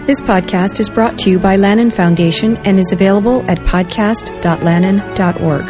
This podcast is brought to you by Lannan Foundation and is available at podcast.lannan.org.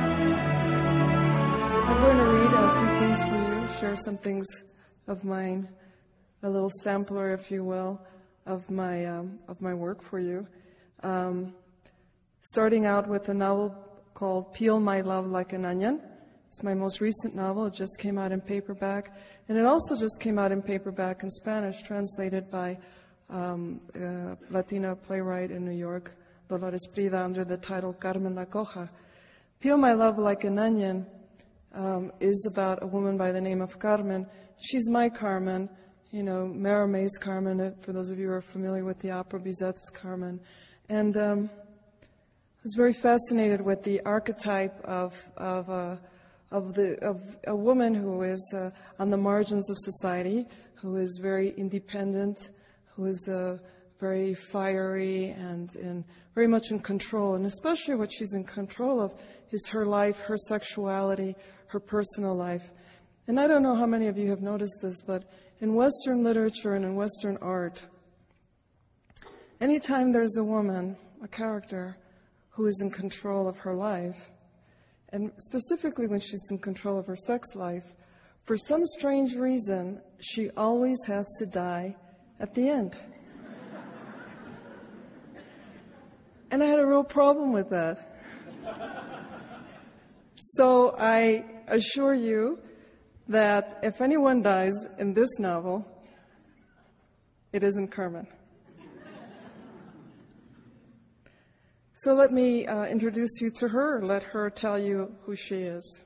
I'm going to read a few things for you, share some things of mine, a little sampler, if you will, of my work for you. Starting out with a novel called Peel My Love Like an Onion. It's my most recent novel. It just came out in paperback. And it also just came out in paperback in Spanish, translated by Latina playwright in New York, Dolores Prida, under the title Carmen La Coja. Peel My Love Like an Onion is about a woman by the name of Carmen. She's my Carmen, Mérimée Carmen, for those of you who are familiar with the opera, Bizet's Carmen. And I was very fascinated with the archetype of a woman who is on the margins of society, who is very independent, who is very fiery and very much in control. And especially what she's in control of is her life, her sexuality, her personal life. And I don't know how many of you have noticed this, but in Western literature and in Western art, anytime there's a woman, a character, who is in control of her life, and specifically when she's in control of her sex life, for some strange reason, she always has to die at the end. And I had a real problem with that. So I assure you that if anyone dies in this novel, it isn't Carmen. So let me introduce you to her, let her tell you who she is.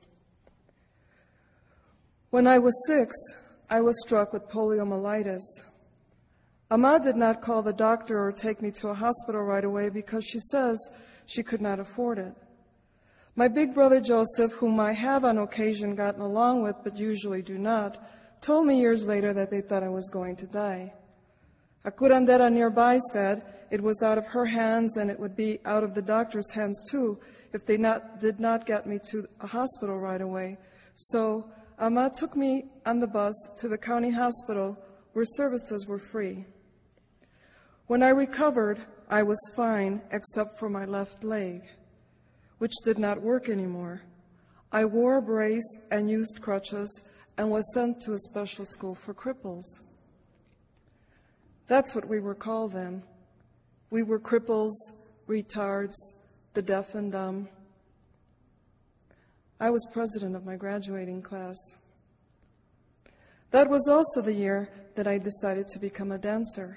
When I was 6, I was struck with poliomyelitis. Amma did not call the doctor or take me to a hospital right away because she says she could not afford it. My big brother Joseph, whom I have on occasion gotten along with but usually do not, told me years later that they thought I was going to die. A curandera nearby said it was out of her hands and it would be out of the doctor's hands too if they did not get me to a hospital right away. So Amma took me on the bus to the county hospital where services were free. When I recovered, I was fine except for my left leg, which did not work anymore. I wore a brace and used crutches and was sent to a special school for cripples. That's what we were called then. We were cripples, retards, the deaf and dumb. I was president of my graduating class. That was also the year that I decided to become a dancer.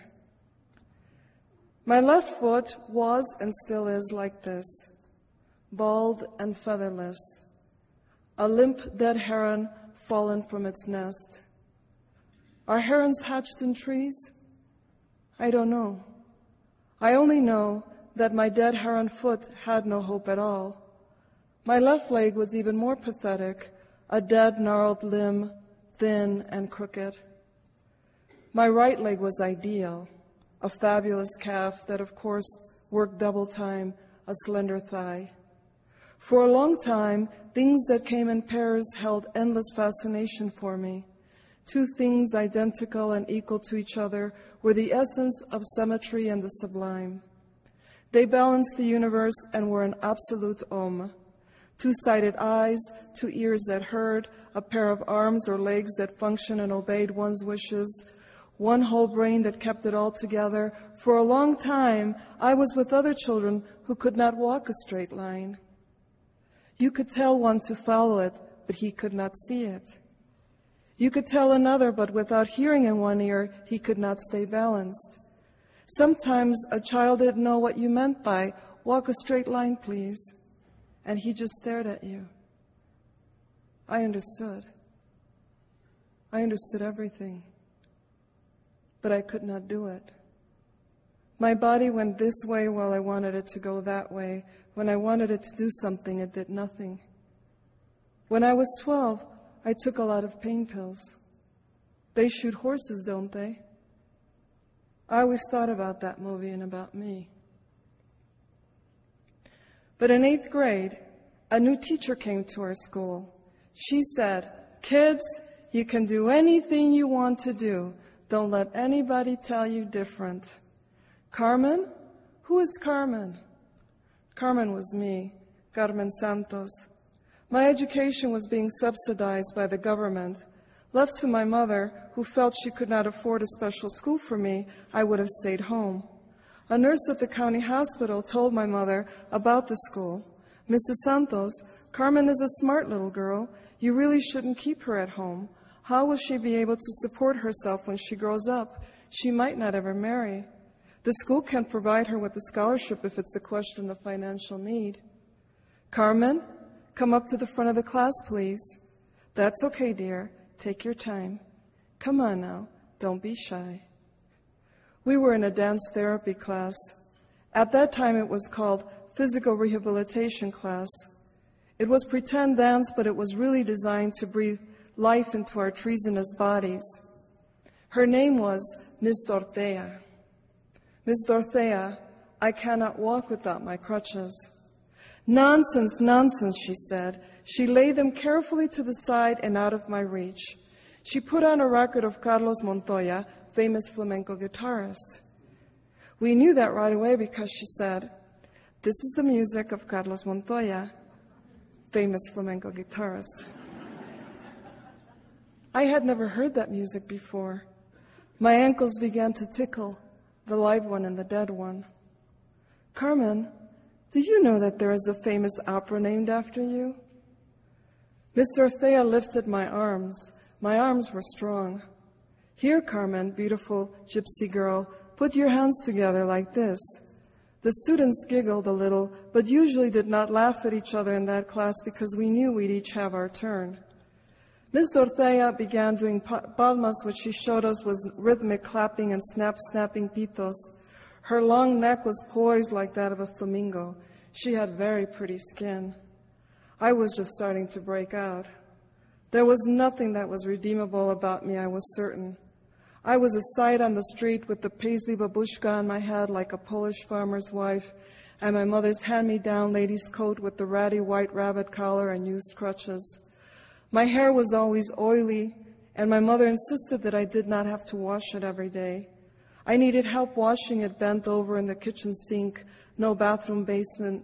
My left foot was and still is like this, bald and featherless, a limp dead heron fallen from its nest. Are herons hatched in trees? I don't know. I only know that my dead heron foot had no hope at all. My left leg was even more pathetic, a dead, gnarled limb, thin and crooked. My right leg was ideal, a fabulous calf that, of course, worked double time, a slender thigh. For a long time, things that came in pairs held endless fascination for me. Two things identical and equal to each other were the essence of symmetry and the sublime. They balanced the universe and were an absolute om. Two-sided eyes, two ears that heard, a pair of arms or legs that functioned and obeyed one's wishes, one whole brain that kept it all together. For a long time, I was with other children who could not walk a straight line. You could tell one to follow it, but he could not see it. You could tell another, but without hearing in one ear, he could not stay balanced. Sometimes a child didn't know what you meant by, walk a straight line, please, and he just stared at you. I understood. I understood everything, but I could not do it. My body went this way while I wanted it to go that way. When I wanted it to do something, it did nothing. When I was 12, I took a lot of pain pills. They shoot horses, don't they? I always thought about that movie and about me. But in 8th grade, a new teacher came to our school. She said, "Kids, you can do anything you want to do. Don't let anybody tell you different." Carmen? Who is Carmen? Carmen was me, Carmen Santos. My education was being subsidized by the government. Left to my mother, who felt she could not afford a special school for me, I would have stayed home. A nurse at the county hospital told my mother about the school. Mrs. Santos, Carmen is a smart little girl. You really shouldn't keep her at home. How will she be able to support herself when she grows up? She might not ever marry. The school can't provide her with a scholarship if it's a question of financial need. Carmen, come up to the front of the class, please. That's okay, dear. Take your time. Come on now. Don't be shy. We were in a dance therapy class. At that time, it was called physical rehabilitation class. It was pretend dance, but it was really designed to breathe life into our treasonous bodies. Her name was Miss Dorothea. Miss Dorothea, I cannot walk without my crutches. Nonsense, nonsense, she said. She laid them carefully to the side and out of my reach. She put on a record of Carlos Montoya, famous flamenco guitarist. We knew that right away because she said, "This is the music of Carlos Montoya, famous flamenco guitarist." I had never heard that music before. My ankles began to tickle, the live one and the dead one. Carmen, do you know that there is a famous opera named after you? Miss Dorothea lifted my arms. My arms were strong. Here, Carmen, beautiful gypsy girl, put your hands together like this. The students giggled a little, but usually did not laugh at each other in that class because we knew we'd each have our turn. Miss Dorothea began doing palmas, which she showed us was rhythmic clapping and snapping pitos. Her long neck was poised like that of a flamingo. She had very pretty skin. I was just starting to break out. There was nothing that was redeemable about me, I was certain. I was a sight on the street with the paisley babushka on my head like a Polish farmer's wife, and my mother's hand-me-down lady's coat with the ratty white rabbit collar and used crutches. My hair was always oily, and my mother insisted that I did not have to wash it every day. I needed help washing it bent over in the kitchen sink, no bathroom basin,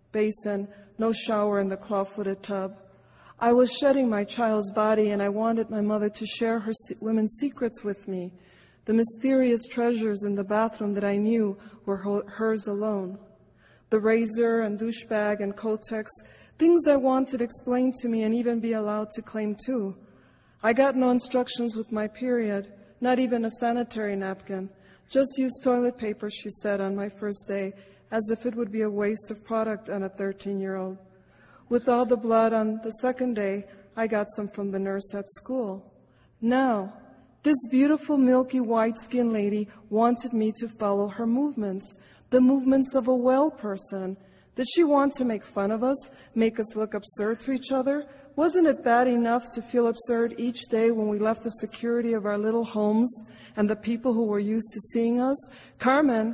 no shower in the claw-footed tub. I was shedding my child's body, and I wanted my mother to share her women's secrets with me, the mysterious treasures in the bathroom that I knew were hers alone. The razor and douche bag and Kotex, things I wanted explained to me and even be allowed to claim too. I got no instructions with my period, not even a sanitary napkin. Just use toilet paper, she said on my first day, as if it would be a waste of product on a 13-year-old. With all the blood on the second day, I got some from the nurse at school. Now, this beautiful milky white-skinned lady wanted me to follow her movements, the movements of a well person. Did she want to make fun of us, make us look absurd to each other? Wasn't it bad enough to feel absurd each day when we left the security of our little homes and the people who were used to seeing us? Carmen,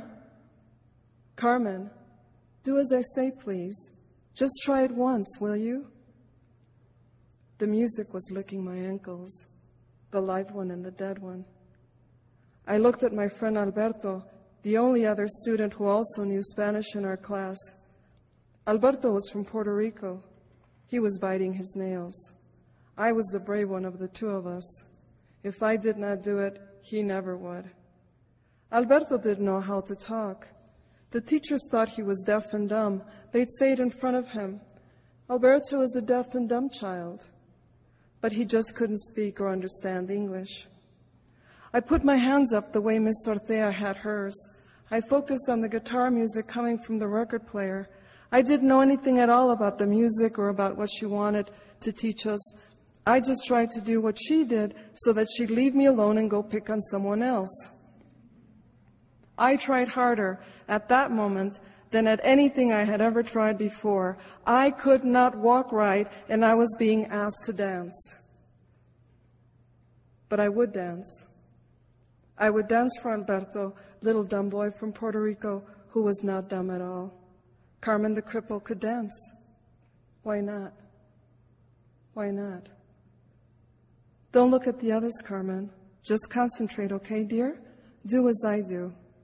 do as I say, please. Just try it once, will you? The music was licking my ankles, the live one and the dead one. I looked at my friend Alberto, the only other student who also knew Spanish in our class. Alberto was from Puerto Rico. He was biting his nails. I was the brave one of the two of us. If I did not do it, he never would. Alberto didn't know how to talk. The teachers thought he was deaf and dumb. They'd say it in front of him. Alberto is a deaf and dumb child. But he just couldn't speak or understand English. I put my hands up the way Miss Dorothea had hers. I focused on the guitar music coming from the record player. I didn't know anything at all about the music or about what she wanted to teach us. I just tried to do what she did so that she'd leave me alone and go pick on someone else. I tried harder at that moment than at anything I had ever tried before. I could not walk right, and I was being asked to dance. But I would dance. I would dance for Alberto, little dumb boy from Puerto Rico who was not dumb at all. Carmen the cripple could dance. Why not? Why not? Don't look at the others, Carmen. Just concentrate, okay, dear? Do as I do.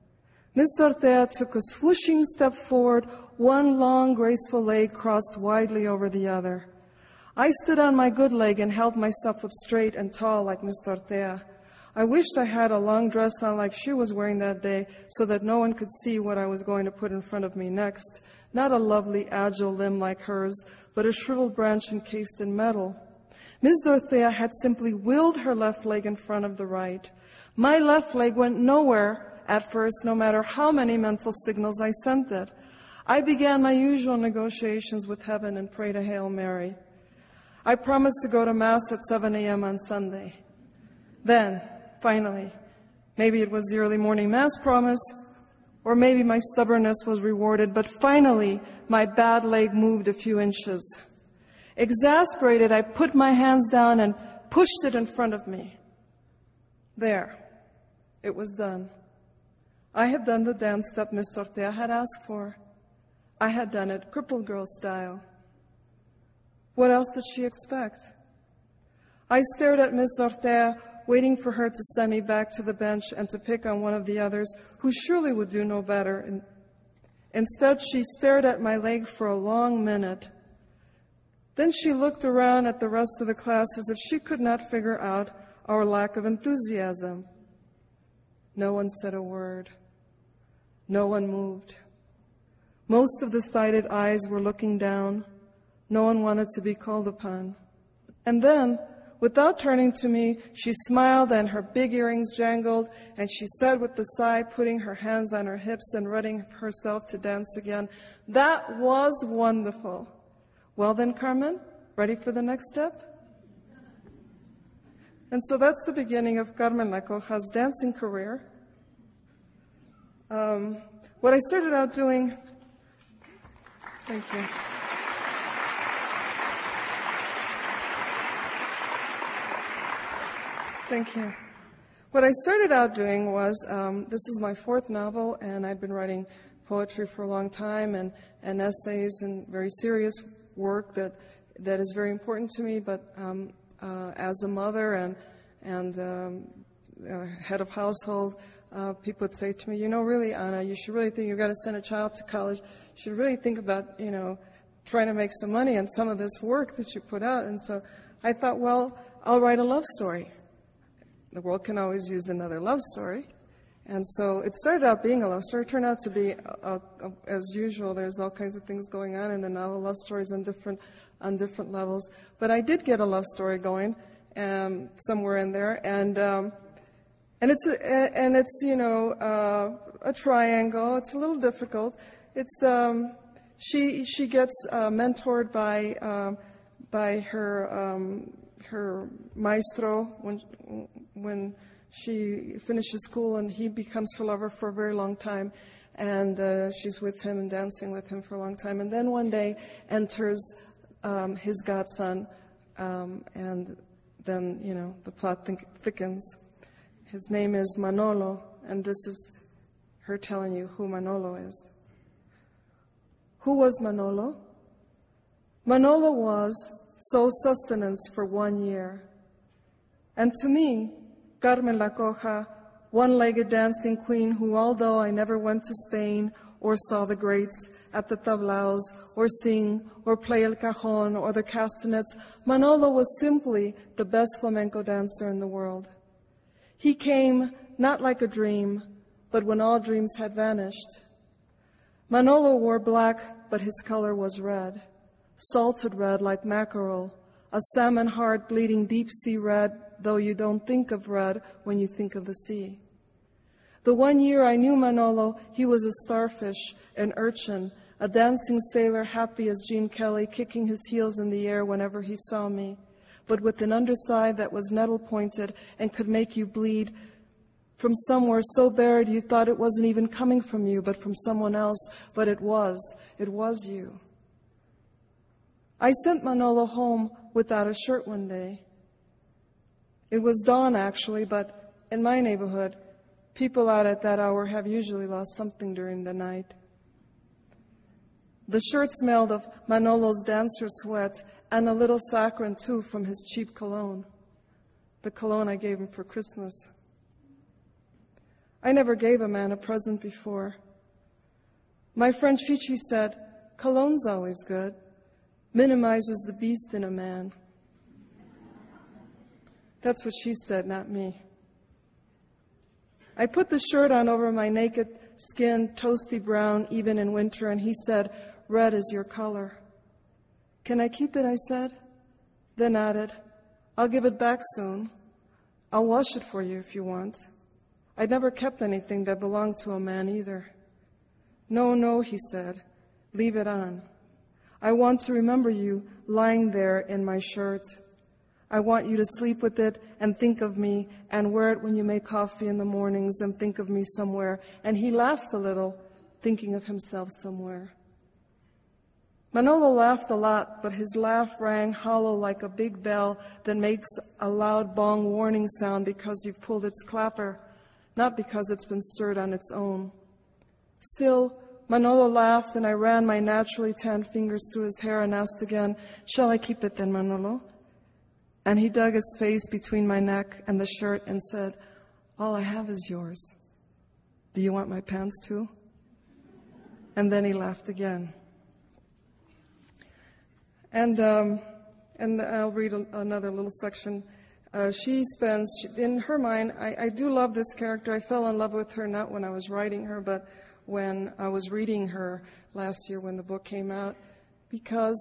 Miss Dorothea took a swooshing step forward, one long, graceful leg crossed widely over the other. I stood on my good leg and held myself up straight and tall like Miss Dorothea. I wished I had a long dress on like she was wearing that day so that no one could see what I was going to put in front of me next. Not a lovely, agile limb like hers, but a shriveled branch encased in metal. Miss Dorothea had simply willed her left leg in front of the right. My left leg went nowhere at first, no matter how many mental signals I sent it. I began my usual negotiations with heaven and prayed a Hail Mary. I promised to go to Mass at 7 a.m. on Sunday. Then, finally, maybe it was the early morning Mass promise, or maybe my stubbornness was rewarded, but finally, my bad leg moved a few inches. Exasperated, I put my hands down and pushed it in front of me. There, it was done. I had done the dance step Miss Dorothea had asked for. I had done it crippled girl style. What else did she expect? I stared at Miss Dorothea, waiting for her to send me back to the bench and to pick on one of the others who surely would do no better. Instead, she stared at my leg for a long minute. Then she looked around at the rest of the class as if she could not figure out our lack of enthusiasm. No one said a word. No one moved. Most of the sighted eyes were looking down. No one wanted to be called upon. And then, without turning to me, she smiled and her big earrings jangled, and she said with a sigh, putting her hands on her hips and readying herself to dance again, "That was wonderful. Well then, Carmen, ready for the next step?" And so that's the beginning of Carmen La Coja's dancing career. What I started out doing, thank you. Thank you. What I started out doing was, this is my fourth novel, and I'd been writing poetry for a long time and essays and very serious work that is very important to me, but as a mother and head of household, people would say to me, really, Anna, you should really think you've got to send a child to college. You should really think about, trying to make some money on some of this work that you put out. And so I thought, well, I'll write a love story. The world can always use another love story. And so it started out being a love story. It turned out to be, as usual, there's all kinds of things going on in the novel, love stories on different levels. But I did get a love story going somewhere in there. And it's a triangle. It's a little difficult. It's she gets mentored by her maestro when she finishes school, and he becomes her lover for a very long time, and she's with him and dancing with him for a long time. And then one day enters his godson, and then, the plot thickens. His name is Manolo, and this is her telling you who Manolo is. Who was Manolo? Manolo was sole sustenance for 1 year. And to me, Carmen La Coja, one-legged dancing queen who, although I never went to Spain or saw the greats at the tablaos or sing or play el cajon or the castanets, Manolo was simply the best flamenco dancer in the world. He came not like a dream, but when all dreams had vanished. Manolo wore black, but his color was red, salted red like mackerel, a salmon heart bleeding deep sea red, though you don't think of red when you think of the sea. The 1 year I knew Manolo, he was a starfish, an urchin, a dancing sailor happy as Gene Kelly, kicking his heels in the air whenever he saw me, but with an underside that was nettle-pointed and could make you bleed from somewhere so buried you thought it wasn't even coming from you, but from someone else, but it was you. I sent Manolo home without a shirt one day. It was dawn, actually, but in my neighborhood, people out at that hour have usually lost something during the night. The shirt smelled of Manolo's dancer sweat and a little saccharine, too, from his cheap cologne, the cologne I gave him for Christmas. I never gave a man a present before. My friend Chichi said, cologne's always good. Minimizes the beast in a man. That's what she said, not me. I put the shirt on over my naked skin, toasty brown, even in winter, and he said, red is your color. Can I keep it, I said. Then added, I'll give it back soon. I'll wash it for you if you want. I'd never kept anything that belonged to a man either. No, no, he said, leave it on. I want to remember you lying there in my shirt. I want you to sleep with it and think of me and wear it when you make coffee in the mornings and think of me somewhere. And he laughed a little, thinking of himself somewhere. Manolo laughed a lot, but his laugh rang hollow like a big bell that makes a loud bong warning sound because you've pulled its clapper, not because it's been stirred on its own. Still, Manolo laughed, and I ran my naturally tanned fingers through his hair and asked again, shall I keep it then, Manolo? And he dug his face between my neck and the shirt and said, all I have is yours. Do you want my pants too? And then he laughed again. And I'll read another little section. In her mind, I do love this character. I fell in love with her not when I was writing her, but when I was reading her last year when the book came out, because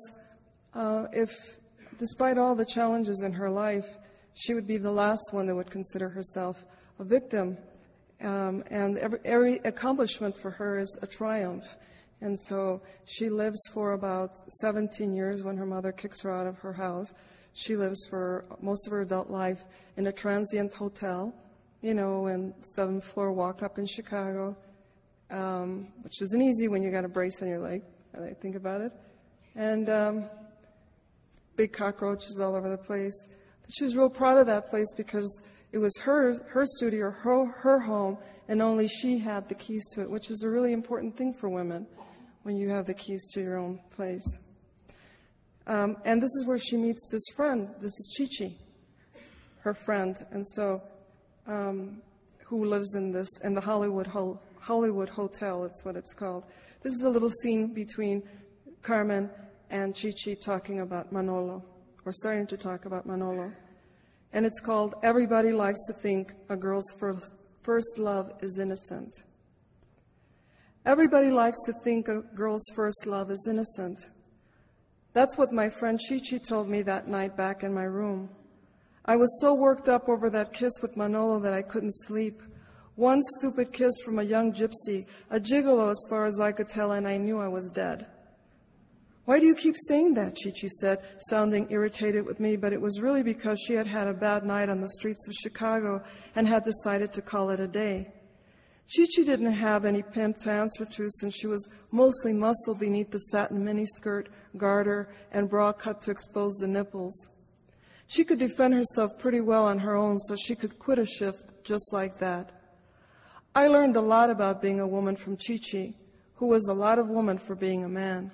despite all the challenges in her life, she would be the last one that would consider herself a victim, and every accomplishment for her is a triumph. And so she lives for about 17 years when her mother kicks her out of her house. She lives for most of her adult life in a transient hotel, and 7th floor walk-up in Chicago, which isn't easy when you got a brace on your leg, I think about it. And big cockroaches all over the place. But she was real proud of that place because it was her studio, her home, and only she had the keys to it, which is a really important thing for women when you have the keys to your own place. And this is where she meets this friend. This is Chichi, her friend, and so who lives in the Hollywood Hotel. It's what it's called. This is a little scene between Carmen and Chichi talking about Manolo, or starting to talk about Manolo, and it's called "Everybody Likes to Think a Girl's First Love is Innocent." Everybody likes to think a girl's first love is innocent. That's what my friend Chichi told me that night back in my room. I was so worked up over that kiss with Manolo that I couldn't sleep. One stupid kiss from a young gypsy, a gigolo as far as I could tell, and I knew I was dead. Why do you keep saying that, Chichi said, sounding irritated with me, but it was really because she had had a bad night on the streets of Chicago and had decided to call it a day. Chichi didn't have any pimp to answer to since she was mostly muscle beneath the satin miniskirt, garter, and bra cut to expose the nipples. She could defend herself pretty well on her own, so she could quit a shift just like that. I learned a lot about being a woman from Chichi, who was a lot of woman for being a man.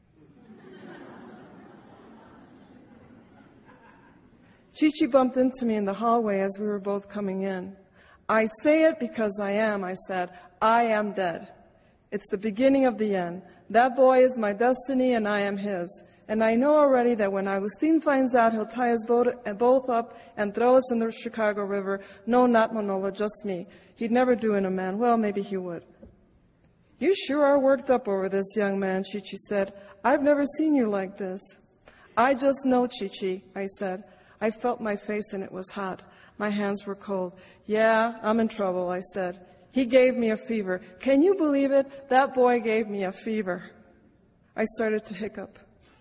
Chichi bumped into me in the hallway as we were both coming in. I say it because I am, I said. I am dead. It's the beginning of the end. That boy is my destiny and I am his. And I know already that when Agustin finds out, he'll tie us both up and throw us in the Chicago River. No, not Manolo, just me. He'd never do in a man. Well, maybe he would. You sure are worked up over this, young man, Chichi said. I've never seen you like this. I just know, Chichi, I said. I felt my face and it was hot. My hands were cold. Yeah, I'm in trouble, I said. He gave me a fever. Can you believe it? That boy gave me a fever. I started to hiccup.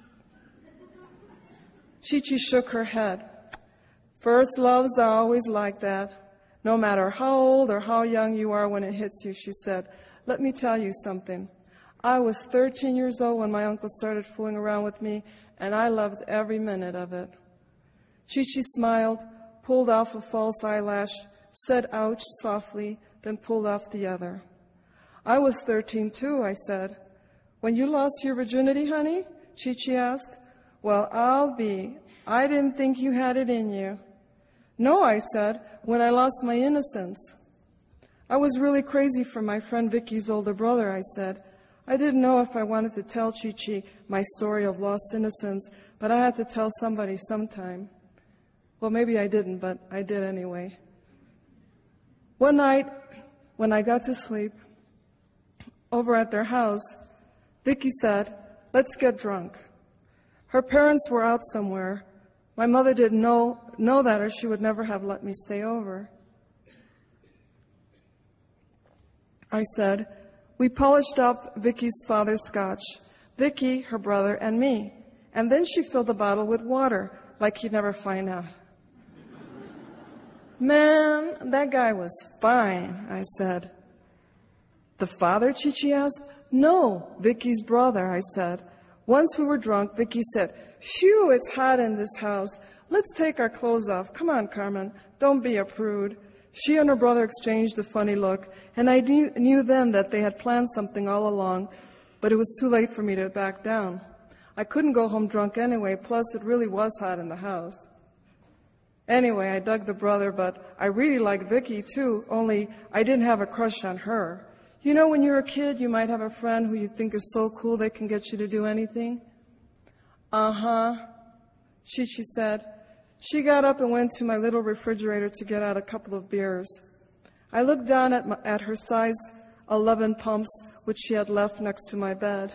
Chichi shook her head. First loves are always like that. No matter how old or how young you are when it hits you, she said. Let me tell you something. I was 13 years old when my uncle started fooling around with me, and I loved every minute of it. Chichi smiled, pulled off a false eyelash, said ouch softly, then pulled off the other. I was 13 too, I said. When you lost your virginity, honey? Chichi asked. Well, I'll be. I didn't think you had it in you. No, I said, when I lost my innocence. I was really crazy for my friend Vicky's older brother, I said. I didn't know if I wanted to tell Chi-Chi my story of lost innocence, but I had to tell somebody sometime. Well, maybe I didn't, but I did anyway. One night, when I got to sleep, over at their house, Vicky said, "Let's get drunk." Her parents were out somewhere. My mother didn't know that, or she would never have let me stay over. I said, we polished up Vicky's father's scotch, Vicky, her brother, and me. And then she filled the bottle with water, like he'd never find out. Man, that guy was fine, I said. The father, Chi-Chi asked. No, Vicky's brother, I said. Once we were drunk, Vicky said, phew, it's hot in this house. Let's take our clothes off. Come on, Carmen, don't be a prude. She and her brother exchanged a funny look, and I knew then that they had planned something all along, but it was too late for me to back down. I couldn't go home drunk anyway, plus it really was hot in the house. Anyway, I dug the brother, but I really liked Vicky too, only I didn't have a crush on her. You know, when you're a kid, you might have a friend who you think is so cool they can get you to do anything? Uh-huh, Chi-Chi said. She got up and went to my little refrigerator to get out a couple of beers. I looked down at her size 11 pumps, which she had left next to my bed.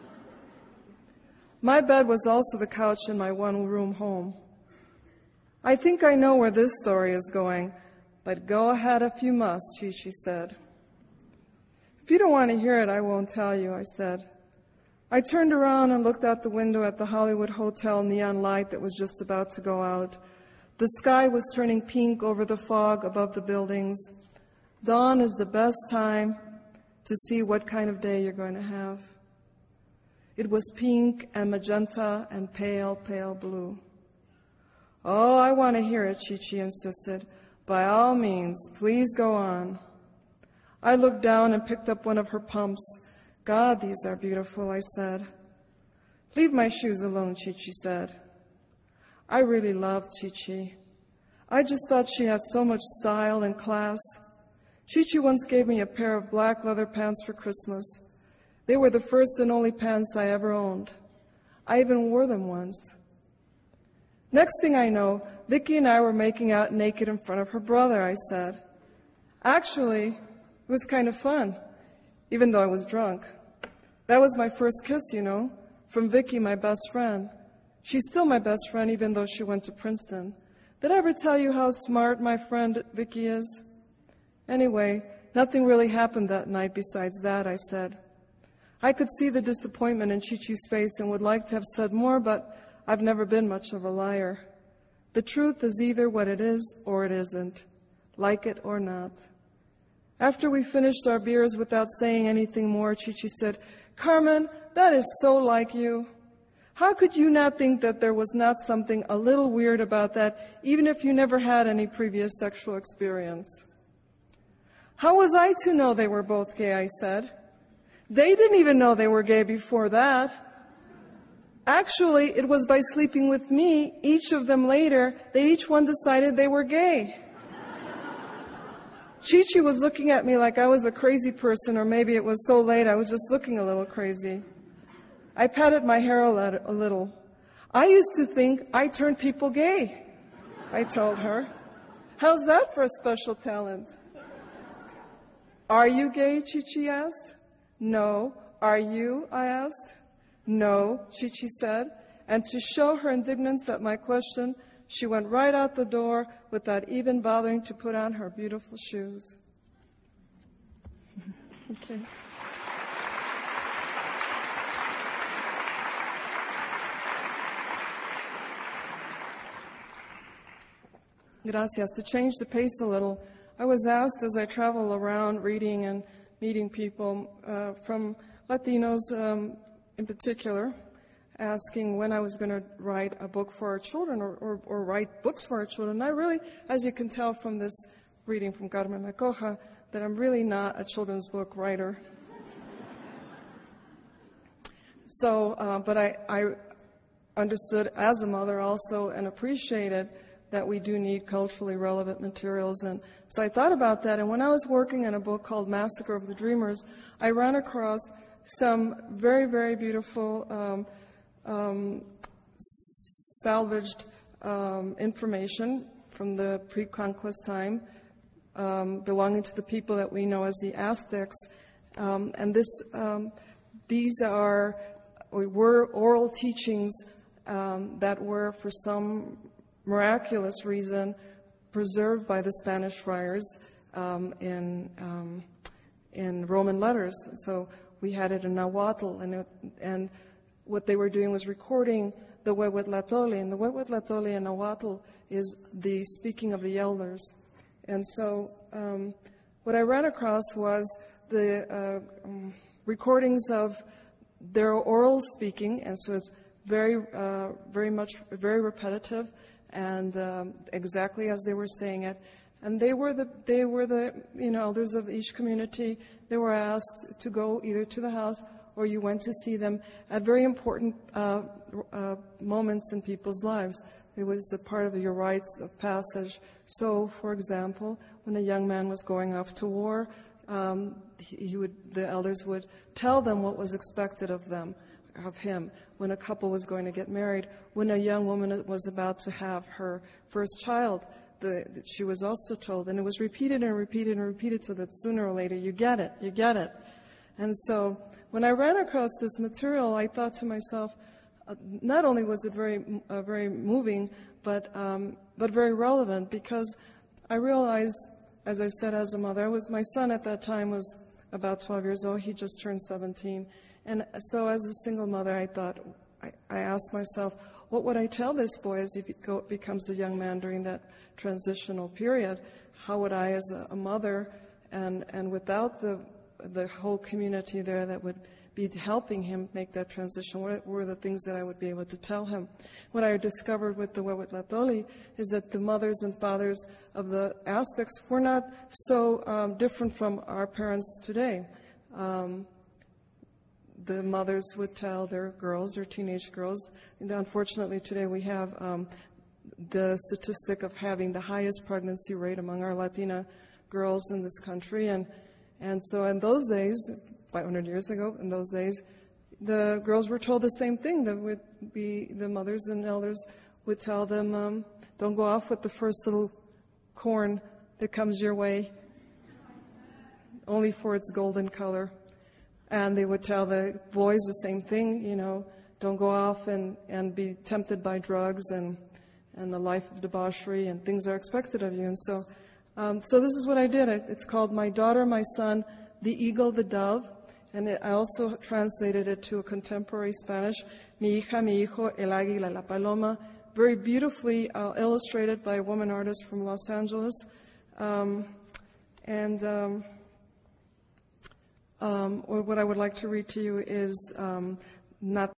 My bed was also the couch in my one-room home. I think I know where this story is going, but go ahead if you must, Chi-Chi said. If you don't want to hear it, I won't tell you, I said. I turned around and looked out the window at the Hollywood Hotel neon light that was just about to go out. The sky was turning pink over the fog above the buildings. Dawn is the best time to see what kind of day you're going to have. It was pink and magenta and pale, pale blue. Oh, I want to hear it, Chi-Chi insisted. By all means, please go on. I looked down and picked up one of her pumps. God, these are beautiful, I said. Leave my shoes alone, Chi-Chi said. I really loved Chi-Chi. I just thought she had so much style and class. Chi-Chi once gave me a pair of black leather pants for Christmas. They were the first and only pants I ever owned. I even wore them once. Next thing I know, Vicky and I were making out naked in front of her brother, I said. Actually, it was kind of fun, even though I was drunk. That was my first kiss, you know, from Vicky, my best friend. She's still my best friend, even though she went to Princeton. Did I ever tell you how smart my friend Vicky is? Anyway, nothing really happened that night besides that, I said. I could see the disappointment in Chi-Chi's face and would like to have said more, but I've never been much of a liar. The truth is either what it is or it isn't, like it or not. After we finished our beers without saying anything more, Chi-Chi said, Carmen, that is so like you. How could you not think that there was not something a little weird about that, even if you never had any previous sexual experience? How was I to know they were both gay, I said. They didn't even know they were gay before that. Actually, it was by sleeping with me, each of them later, they each one decided they were gay. Chi-Chi was looking at me like I was a crazy person, or maybe it was so late I was just looking a little crazy. I patted my hair a little. I used to think I turned people gay, I told her. How's that for a special talent? Are you gay, Chi-Chi asked. No. Are you? I asked. No, Chi-Chi said, and to show her indignance at my question, she went right out the door without even bothering to put on her beautiful shoes. Okay. Gracias. To change the pace a little, I was asked as I travel around reading and meeting people from Latinos in particular, asking when I was going to write a book for our children or write books for our children. I really, as you can tell from this reading from Carmen Macoja, that I'm really not a children's book writer. So, but I understood as a mother also and appreciated that we do need culturally relevant materials, and So I thought about that, and when I was working on a book called Massacre of the Dreamers, I ran across some very, very beautiful salvaged information from the pre-conquest time belonging to the people that we know as the Aztecs. And these were oral teachings that were, for some miraculous reason, preserved by the Spanish friars in Roman letters. So we had it in Nahuatl, and what they were doing was recording the Huehuetlatoli, and the Huehuetlatoli in Nahuatl is the speaking of the elders. And so what I ran across was the recordings of their oral speaking, and so it's very repetitive, and exactly as they were saying it. And they were the elders of each community. They were asked to go either to the house or you went to see them at very important moments in people's lives. It was a part of your rites of passage. So, for example, when a young man was going off to war, the elders would tell them what was expected of him. When a couple was going to get married, when a young woman was about to have her first child, she was also told, and it was repeated and repeated and repeated so that sooner or later you get it. And so when I ran across this material, I thought to myself, not only was it very moving, but very relevant, because I realized, as I said, as a mother, my son at that time was about 12 years old. He just turned 17. And so as a single mother, I thought, I asked myself, what would I tell this boy as he becomes a young man during that transitional period? How would I, as a mother, and without the whole community there that would be helping him make that transition, what were the things that I would be able to tell him? What I discovered with the Huehuetlatoli is that the mothers and fathers of the Aztecs were not so different from our parents today. The mothers would tell their teenage girls. And unfortunately, today we have the statistic of having the highest pregnancy rate among our Latina girls in this country. And so in those days, 500 years ago, in those days, the girls were told the same thing. The mothers and elders would tell them, don't go off with the first little corn that comes your way, only for its golden color. And they would tell the boys the same thing, don't go off and be tempted by drugs and the life of debauchery, and things are expected of you. And so this is what I did. It's called My Daughter, My Son, The Eagle, the Dove. And I also translated it to a contemporary Spanish, Mi hija, mi hijo, el águila, la paloma, very beautifully illustrated by a woman artist from Los Angeles. What I would like to read to you is not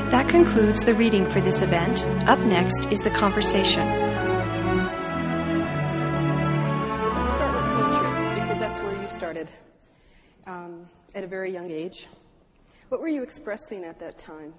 That concludes the reading for this event. Up next is the conversation. Let's start with poetry, because that's where you started at a very young age. What were you expressing at that time?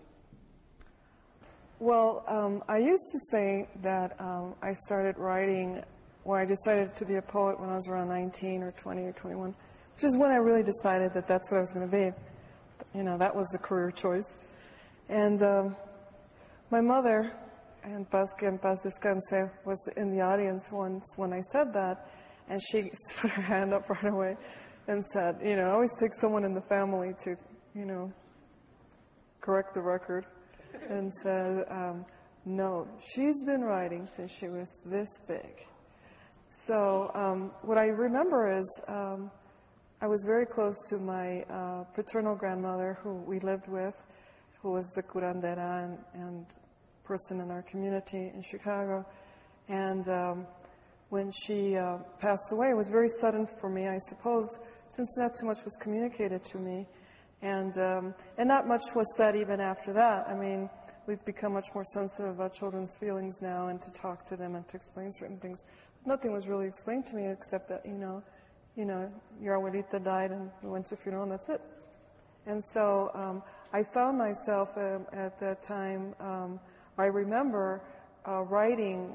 Well, I used to say that I started writing, I decided to be a poet when I was around 19 or 20 or 21, which is when I really decided that that's what I was going to be. You know, that was the career choice. And my mother, and Paz Descanse, was in the audience once when I said that, and she put her hand up right away and said, you know, it always takes someone in the family to, you know, correct the record, and said, no, she's been writing since she was this big. So what I remember is I was very close to my paternal grandmother, who we lived with, who was the curandera and person in our community in Chicago. And when she passed away, it was very sudden for me, I suppose, since not too much was communicated to me. And not much was said even after that. I mean, we've become much more sensitive about children's feelings now, and to talk to them and to explain certain things. Nothing was really explained to me except that, you know, your abuelita died and we went to a funeral and that's it. And so I found myself at that time, I remember writing,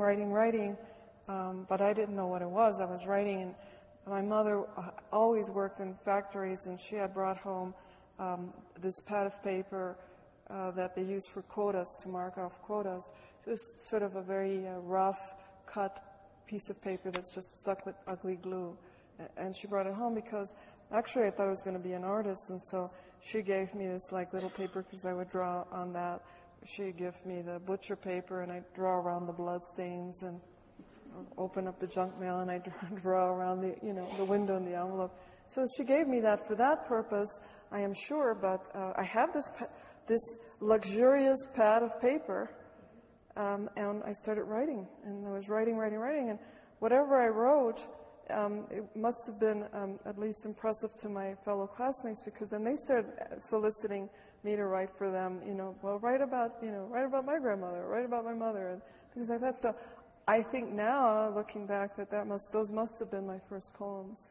but I didn't know what it was. I was writing, and my mother always worked in factories, and she had brought home this pad of paper that they used for quotas, to mark off quotas. It was sort of a very rough cut piece of paper that's just stuck with ugly glue. And she brought it home because actually I thought I was going to be an artist, and so she gave me this like little paper because I would draw on that. She'd give me the butcher paper, and I'd draw around the blood stains, and open up the junk mail, and I'd draw around the, you know, the window and the envelope. So she gave me that for that purpose, I am sure, but I had this luxurious pad of paper, and I started writing, and I was writing, and whatever I wrote, it must have been at least impressive to my fellow classmates, because then they started soliciting me to write for them, you know, well, write about my grandmother, write about my mother, and things like that. So I think now, looking back, those must have been my first poems.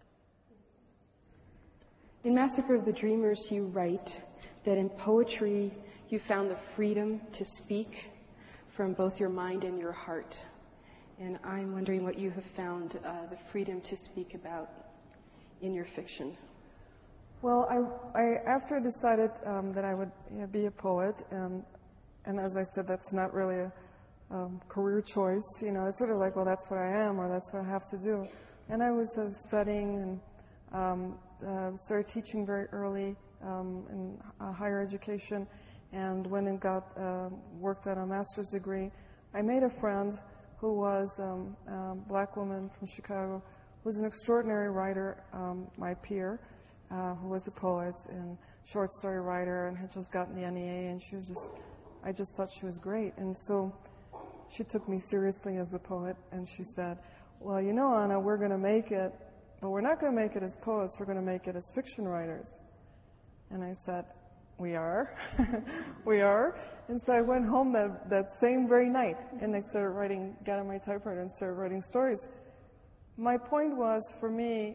In Massacre of the Dreamers, you write that in poetry you found the freedom to speak from both your mind and your heart. And I'm wondering what you have found the freedom to speak about in your fiction. Well, I after I decided that I would be a poet, and as I said, that's not really a career choice. You know, it's sort of like, well, that's what I am, or that's what I have to do. And I was studying and started teaching very early in higher education, and went and worked on a master's degree. I made a friend who was a black woman from Chicago, who was an extraordinary writer, my peer, who was a poet and short story writer, and had just gotten the NEA, and I just thought she was great. And so she took me seriously as a poet, and she said, well, you know, Anna, we're going to make it, but we're not going to make it as poets, we're going to make it as fiction writers. And I said, we are? We are? And so I went home that same very night, and I got on my typewriter and started writing stories. My point was, for me,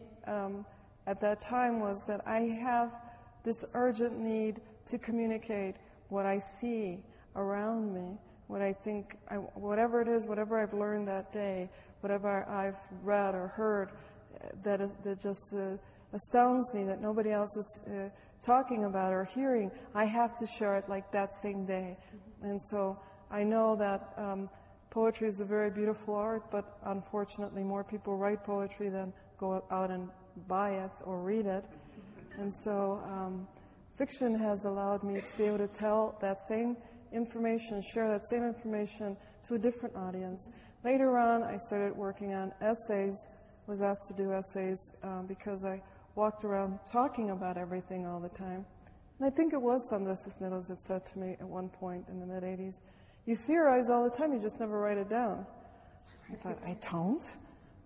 at that time, was that I have this urgent need to communicate what I see around me, what I think, whatever it is, whatever I've learned that day, whatever I've read or heard, that just astounds me, that nobody else is talking about or hearing. I have to share it like that same day. And so I know that poetry is a very beautiful art, but unfortunately more people write poetry than go out and buy it or read it. And so fiction has allowed me to be able to tell that same information, share that same information to a different audience. Later on, I started working on essays, was asked to do essays because I walked around talking about everything all the time. And I think it was Sandra Cisneros that said to me at one point in the mid-'80s, you theorize all the time, you just never write it down. I thought, I don't?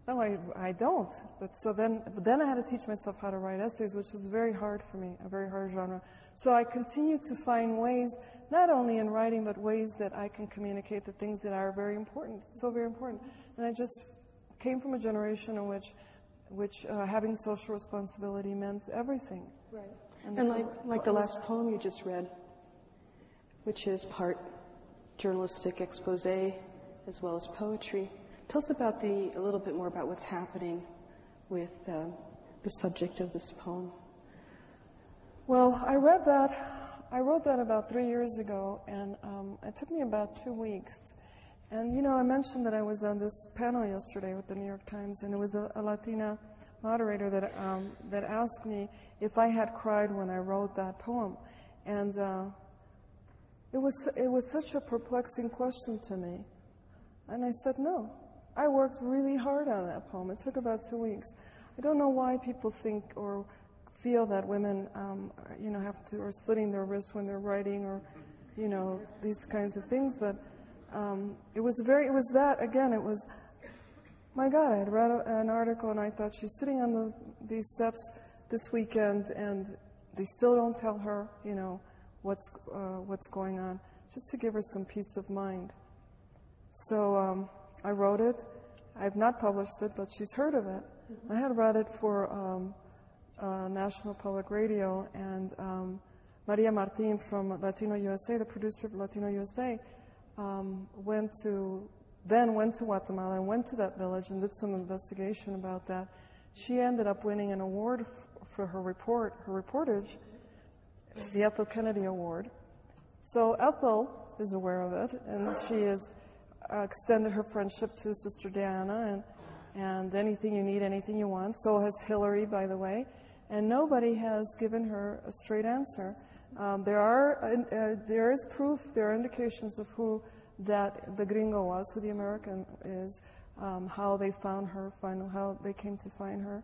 No, I don't. But then I had to teach myself how to write essays, which was very hard for me, a very hard genre. So I continue to find ways, not only in writing, but ways that I can communicate the things that are very important, so very important. And I just came from a generation in which having social responsibility meant everything. Right. And like the last poem you just read, which is part journalistic expose as well as poetry. Tell us about a little bit more about what's happening with the subject of this poem. Well, I wrote that about 3 years ago, and it took me about 2 weeks. And, you know, I mentioned that I was on this panel yesterday with the New York Times, and it was a Latina moderator that asked me if I had cried when I wrote that poem. And it was such a perplexing question to me. And I said, no. I worked really hard on that poem. It took about 2 weeks. I don't know why people think or feel that women, have to, or slitting their wrists when they're writing, or, these kinds of things. But it was my God, I had read an article and I thought, she's sitting on these steps this weekend and they still don't tell her, what's going on, just to give her some peace of mind. So I wrote it. I've not published it, but she's heard of it. I had read it for National Public Radio, and Maria Martin from Latino USA, the producer of Latino USA, went to Guatemala and went to that village and did some investigation about that. She ended up winning an award for her reportage. It's the Ethel Kennedy Award. So Ethel is aware of it, and she has extended her friendship to Sister Diana, and anything you need, anything you want. So has Hillary, by the way. And nobody has given her a straight answer. There is proof, there are indications of who that the gringo was, who the American is, how they found her, how they came to find her,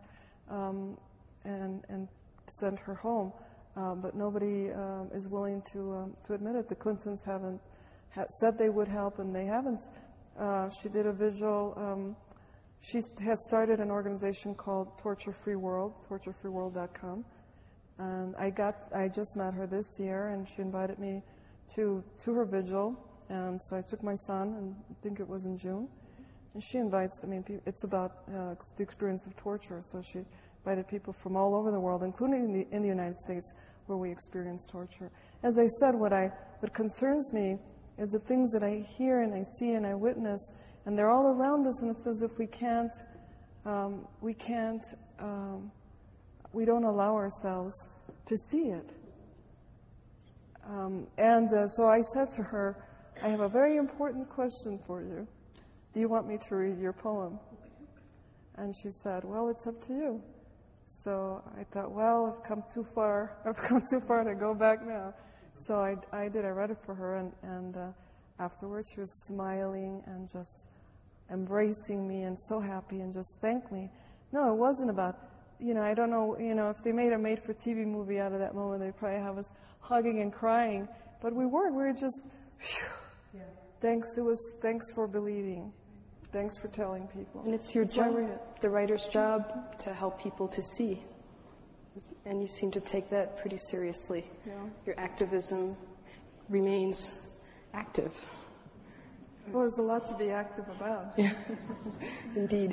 and sent her home. But nobody is willing to admit it. The Clintons said they would help, and they haven't. She did a vigil. She has started an organization called Torture Free World, torturefreeworld.com. And I just met her this year, and she invited me to her vigil. And so I took my son, and I think it was in June. And she invites, it's about the experience of torture. So she invited people from all over the world, including in the United States, where we experience torture. As I said, what concerns me is the things that I hear and I see and I witness, and they're all around us, and it's as if we don't allow ourselves to see it. So I said to her, I have a very important question for you. Do you want me to read your poem? And she said, well, it's up to you. So I thought, well, I've come too far to go back now. So I did. I read it for her, and afterwards she was smiling and just embracing me and so happy and just thanked me. No, it wasn't about, I don't know, if they made a made-for-TV movie out of that moment, they'd probably have us hugging and crying. But we weren't. We were just, phew. Yeah. Thanks for believing. Thanks for telling people. And it's your job, the writer's job, to help people to see. And you seem to take that pretty seriously. Yeah. Your activism remains active. Well, there's a lot to be active about. Yeah, indeed.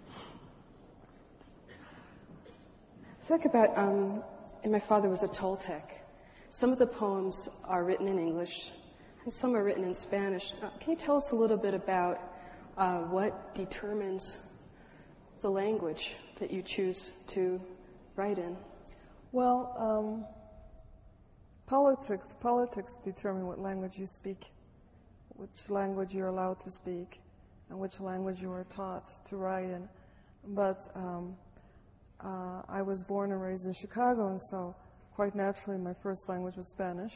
So talk about, and my father was a Toltec. Some of the poems are written in English, and some are written in Spanish. Can you tell us a little bit about what determines the language that you choose to write in? Well, politics determine what language you speak, which language you're allowed to speak, and which language you are taught to write in. But I was born and raised in Chicago, and so quite naturally my first language was Spanish.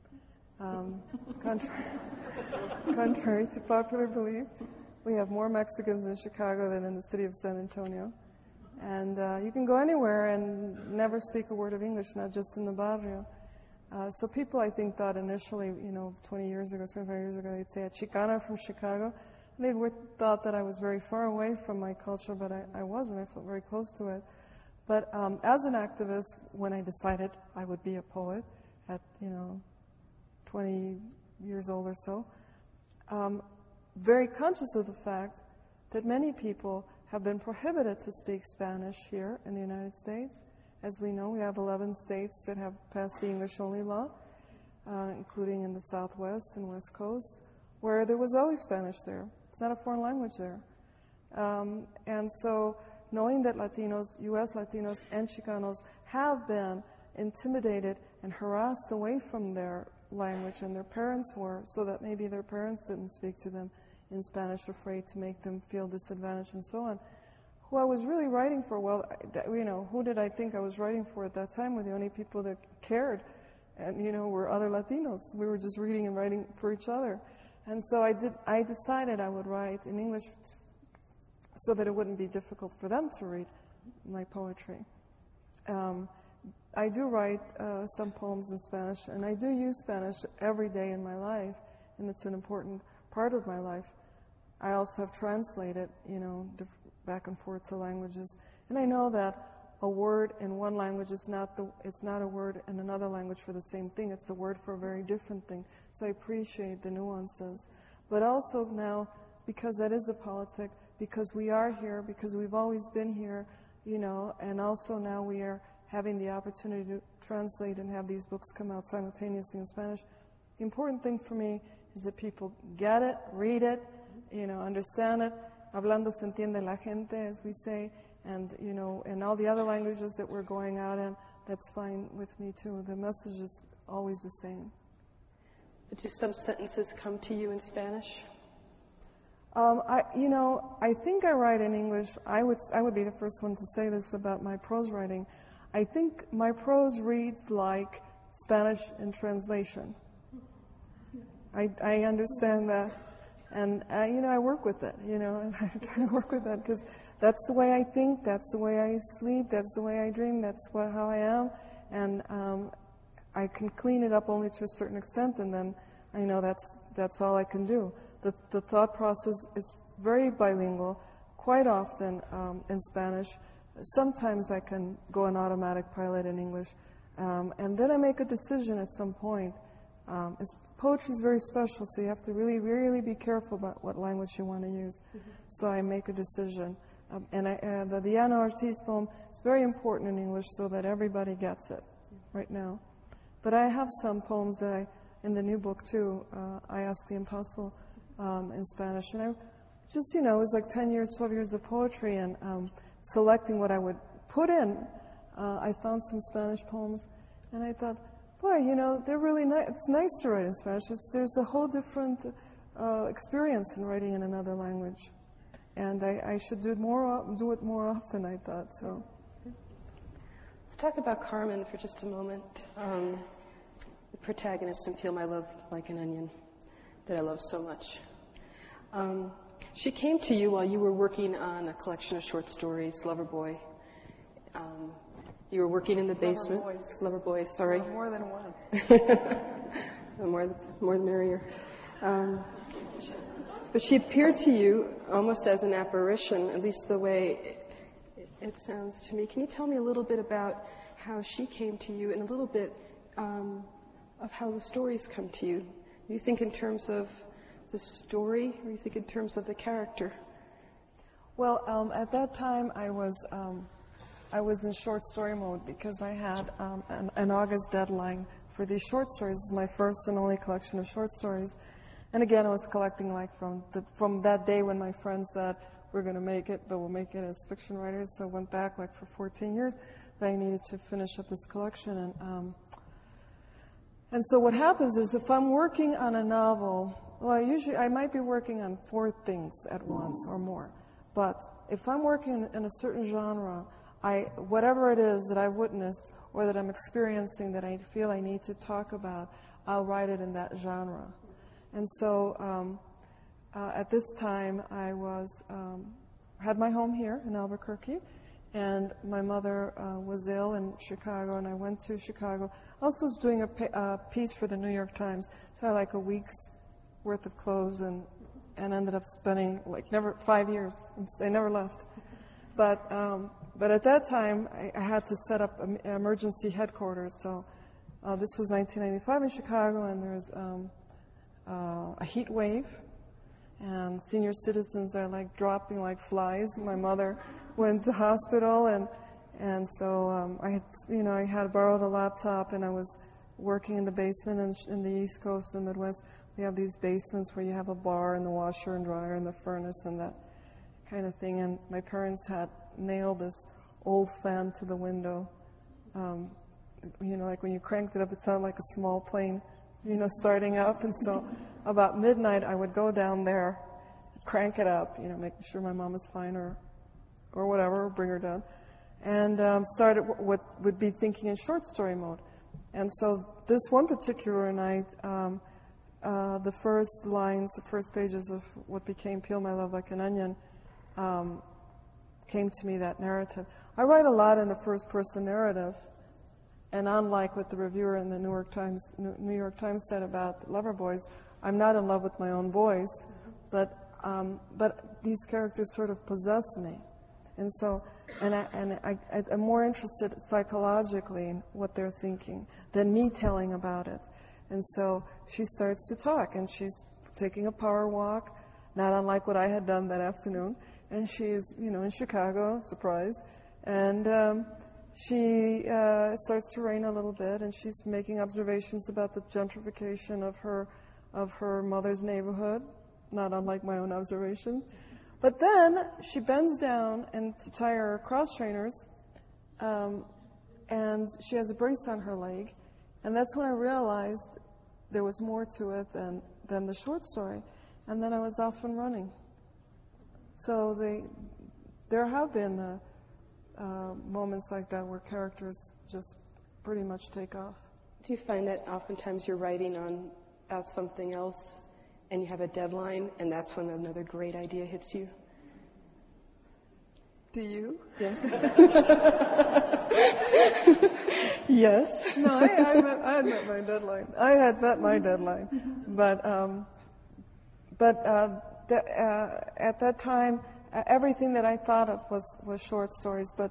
Contrary to popular belief, we have more Mexicans in Chicago than in the city of San Antonio. And you can go anywhere and never speak a word of English, not just in the barrio. So people, I think, thought initially, 20 years ago, 25 years ago, they'd say a Chicana from Chicago. They thought that I was very far away from my culture, but I wasn't. I felt very close to it. But as an activist, when I decided I would be a poet at 20 years old or so, very conscious of the fact that many people have been prohibited to speak Spanish here in the United States. As we know, we have 11 states that have passed the English-only law, including in the Southwest and West Coast, where there was always Spanish there. It's not a foreign language there. And so knowing that Latinos, U.S. Latinos and Chicanos have been intimidated and harassed away from their language, and their parents were, so that maybe their parents didn't speak to them in Spanish, afraid to make them feel disadvantaged and so on. Who I was really writing for, well, who did I think I was writing for at that time? Were the only people that cared, and were other Latinos. We were just reading and writing for each other. And so I decided I would write in English so that it wouldn't be difficult for them to read my poetry. I do write some poems in Spanish, and I do use Spanish every day in my life, and it's an important part of my life. I also have translated, back and forth to languages, and I know that a word in one language it's not a word in another language for the same thing. It's a word for a very different thing. So I appreciate the nuances. But also now, because that is a politic, because we are here, because we've always been here, and also now we are having the opportunity to translate and have these books come out simultaneously in Spanish. The important thing for me is that people get it, read it, understand it. Hablando se entiende la gente, as we say, and and all the other languages that we're going out in, that's fine with me too. The message is always the same. But do some sentences come to you in Spanish? I think I write in English. I would be the first one to say this about my prose writing. I think my prose reads like Spanish in translation. I understand that, and I work with it. I try to work with that because that's the way I think, that's the way I sleep, that's the way I dream, that's how I am, and I can clean it up only to a certain extent, and then I know that's all I can do. The thought process is very bilingual, quite often in Spanish. Sometimes I can go on automatic pilot in English, and then I make a decision at some point. Poetry is very special, so you have to really, really be careful about what language you want to use. Mm-hmm. So I make a decision. The Diana Ortiz poem is very important in English so that everybody gets it right now. But I have some poems that in the new book too, I Ask the Impossible in Spanish. And I just, it was like 10 years, 12 years of poetry, and selecting what I would put in, I found some Spanish poems, and I thought, boy, they're really nice. It's nice to write in Spanish. There's a whole different experience in writing in another language, and I should do it more often. I thought so. Let's talk about Carmen for just a moment. The protagonist in Peel My Love Like an Onion, that I love so much. She came to you while you were working on a collection of short stories, Loverboy. You were working in the basement. Loverboy, sorry. More than one. The more the merrier. But she appeared to you almost as an apparition, at least the way it sounds to me. Can you tell me a little bit about how she came to you and a little bit of how the stories come to you? Do you think in terms of the story, or do you think in terms of the character? Well, at that time I was in short story mode because I had an August deadline for these short stories. This is my first and only collection of short stories. And again, I was collecting from that day when my friend said, we're going to make it, but we'll make it as fiction writers. So I went back for 14 years that I needed to finish up this collection. And so what happens is if I'm working on a novel, well, usually I might be working on 4 things at once or more. But if I'm working in a certain genre, whatever it is that I've witnessed or that I'm experiencing that I feel I need to talk about, I'll write it in that genre. And so at this time I had my home here in Albuquerque, and my mother was ill in Chicago, and I went to Chicago. I also was doing a piece for the New York Times, so I had like a week's worth of clothes and ended up spending 5 years. I never left. But at that time, I had to set up emergency headquarters. So this was 1995 in Chicago, and there's a heat wave, and senior citizens are dropping like flies. My mother went to the hospital, and so I had borrowed a laptop, and I was working in the basement in the East Coast, the Midwest. We have these basements where you have a bar and the washer and dryer and the furnace and that kind of thing. And my parents had nailed this old fan to the window. Like when you cranked it up, it sounded like a small plane, starting up. And so about midnight, I would go down there, crank it up, making sure my mom was fine or whatever, bring her down, and started what would be thinking in short story mode. And so this one particular night, the first lines, the first pages of what became Peel My Love Like an Onion came to me, that narrative. I write a lot in the first person narrative, and unlike what the reviewer in the New York Times said about Lover Boys, I'm not in love with my own voice, but these characters sort of possess me. And so, I'm more interested psychologically in what they're thinking than me telling about it. And so she starts to talk, and she's taking a power walk, not unlike what I had done that afternoon. And she's, in Chicago, surprise. And it starts to rain a little bit, and she's making observations about the gentrification of her mother's neighborhood, not unlike my own observation. But then she bends down to tie her cross trainers, and she has a brace on her leg. And that's when I realized there was more to it than the short story. And then I was off and running. So there have been moments like that where characters just pretty much take off. Do you find that oftentimes you're writing about something else and you have a deadline, and that's when another great idea hits you? Do you? Yes. Yes. No, I had met my deadline. I had met my deadline, but at that time, everything that I thought of was short stories. But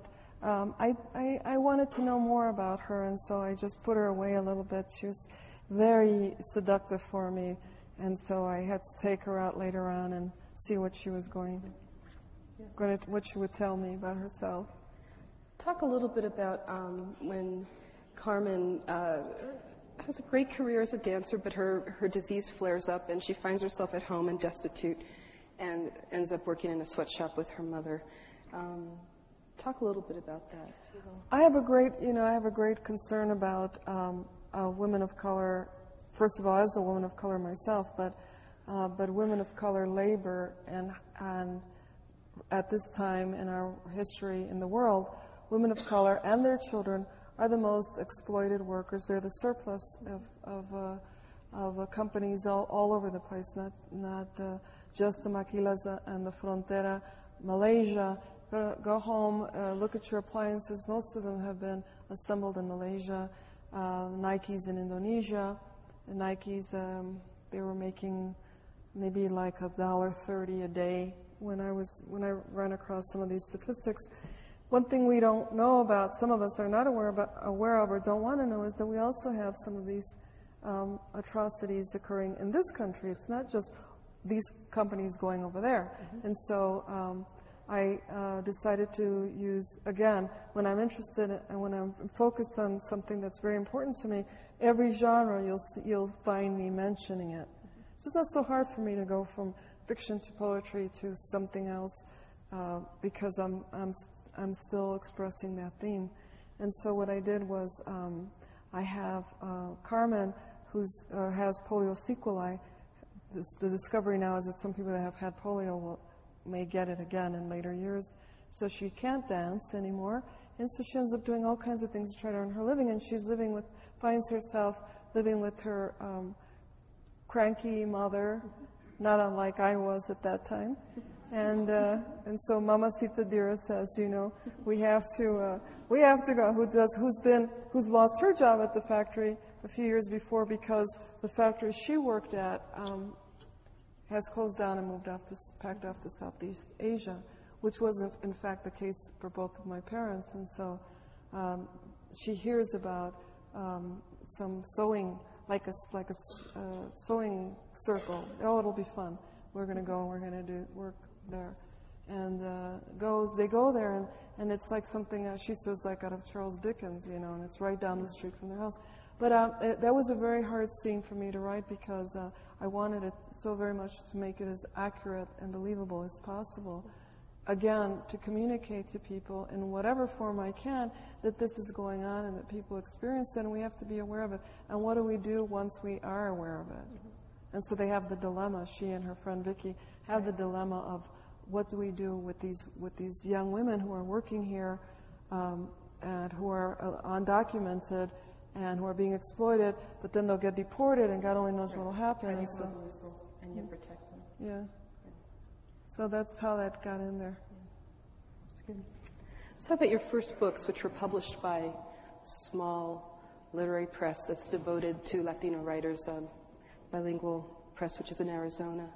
I wanted to know more about her, and so I just put her away a little bit. She was very seductive for me, and so I had to take her out later on and see what she was what she would tell me about herself. Talk a little bit about when Carmen has a great career as a dancer, but her disease flares up and she finds herself at home and destitute and ends up working in a sweatshop with her mother. Talk a little bit about that. I have a great concern about women of color. First of all, as a woman of color myself, but women of color labor and at this time in our history in the world, women of color and their children are the most exploited workers. They're the surplus of companies all over the place, not just the maquilas and the frontera. Malaysia, go home, look at your appliances. Most of them have been assembled in Malaysia. Nikes in Indonesia. The Nikes, they were making maybe like $1.30 a day when I ran across some of these statistics. One thing we don't know about, some of us are not aware of or don't want to know, is that we also have some of these atrocities occurring in this country. It's not just these companies going over there. Mm-hmm. And so I decided to use, again, when I'm interested and when I'm focused on something that's very important to me, every genre you'll find me mentioning it. It's just not so hard for me to go from fiction to poetry to something else because I'm still expressing that theme. And so what I did was I have Carmen, who has polio sequelae. The discovery now is that some people that have had polio may get it again in later years. So she can't dance anymore. And so she ends up doing all kinds of things to try to earn her living. And she's finds herself living with her cranky mother, not unlike I was at that time. And so Mamacita Dira says, we have to go. Who's lost her job at the factory a few years before because the factory she worked at has closed down and packed off to Southeast Asia, which wasn't, in fact, the case for both of my parents. And so she hears about some sewing, like a sewing circle. Oh, it'll be fun. We're going to go and we're going to do work there. And they go there, and it's like something, she says, like out of Charles Dickens, you know, and it's right down the street from their house. But that was a very hard scene for me to write because I wanted it so very much to make it as accurate and believable as possible. Again, to communicate to people in whatever form I can that this is going on and that people experience it, and we have to be aware of it. And what do we do once we are aware of it? And so they have the dilemma, she and her friend Vicky have the dilemma of what do we do with these young women who are working here and who are undocumented and who are being exploited, but then they'll get deported and God only knows what will happen. And you blow the whistle and you protect them. Yeah. So that's how that got in there. That's good. So how about your first books, which were published by a small literary press that's devoted to Latino writers, Bilingual Press, which is in Arizona.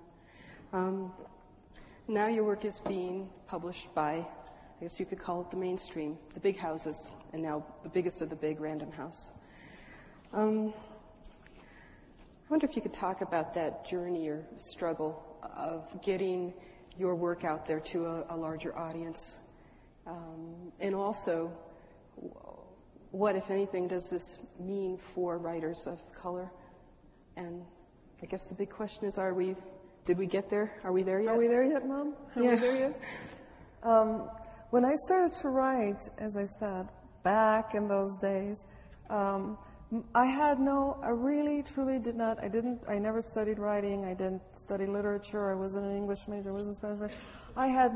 Now your work is being published by, I guess you could call it the mainstream, the big houses, and now the biggest of the big, Random House. I wonder if you could talk about that journey or struggle of getting your work out there to a larger audience. And also, what, if anything, does this mean for writers of color? And I guess the big question is, did we get there? Are we there yet? Are we there yet, Mom? Are we there yet? When I started to write, as I said, back in those days, I really, truly did not, I never studied writing, I didn't study literature, I wasn't an English major, I wasn't a Spanish major. I had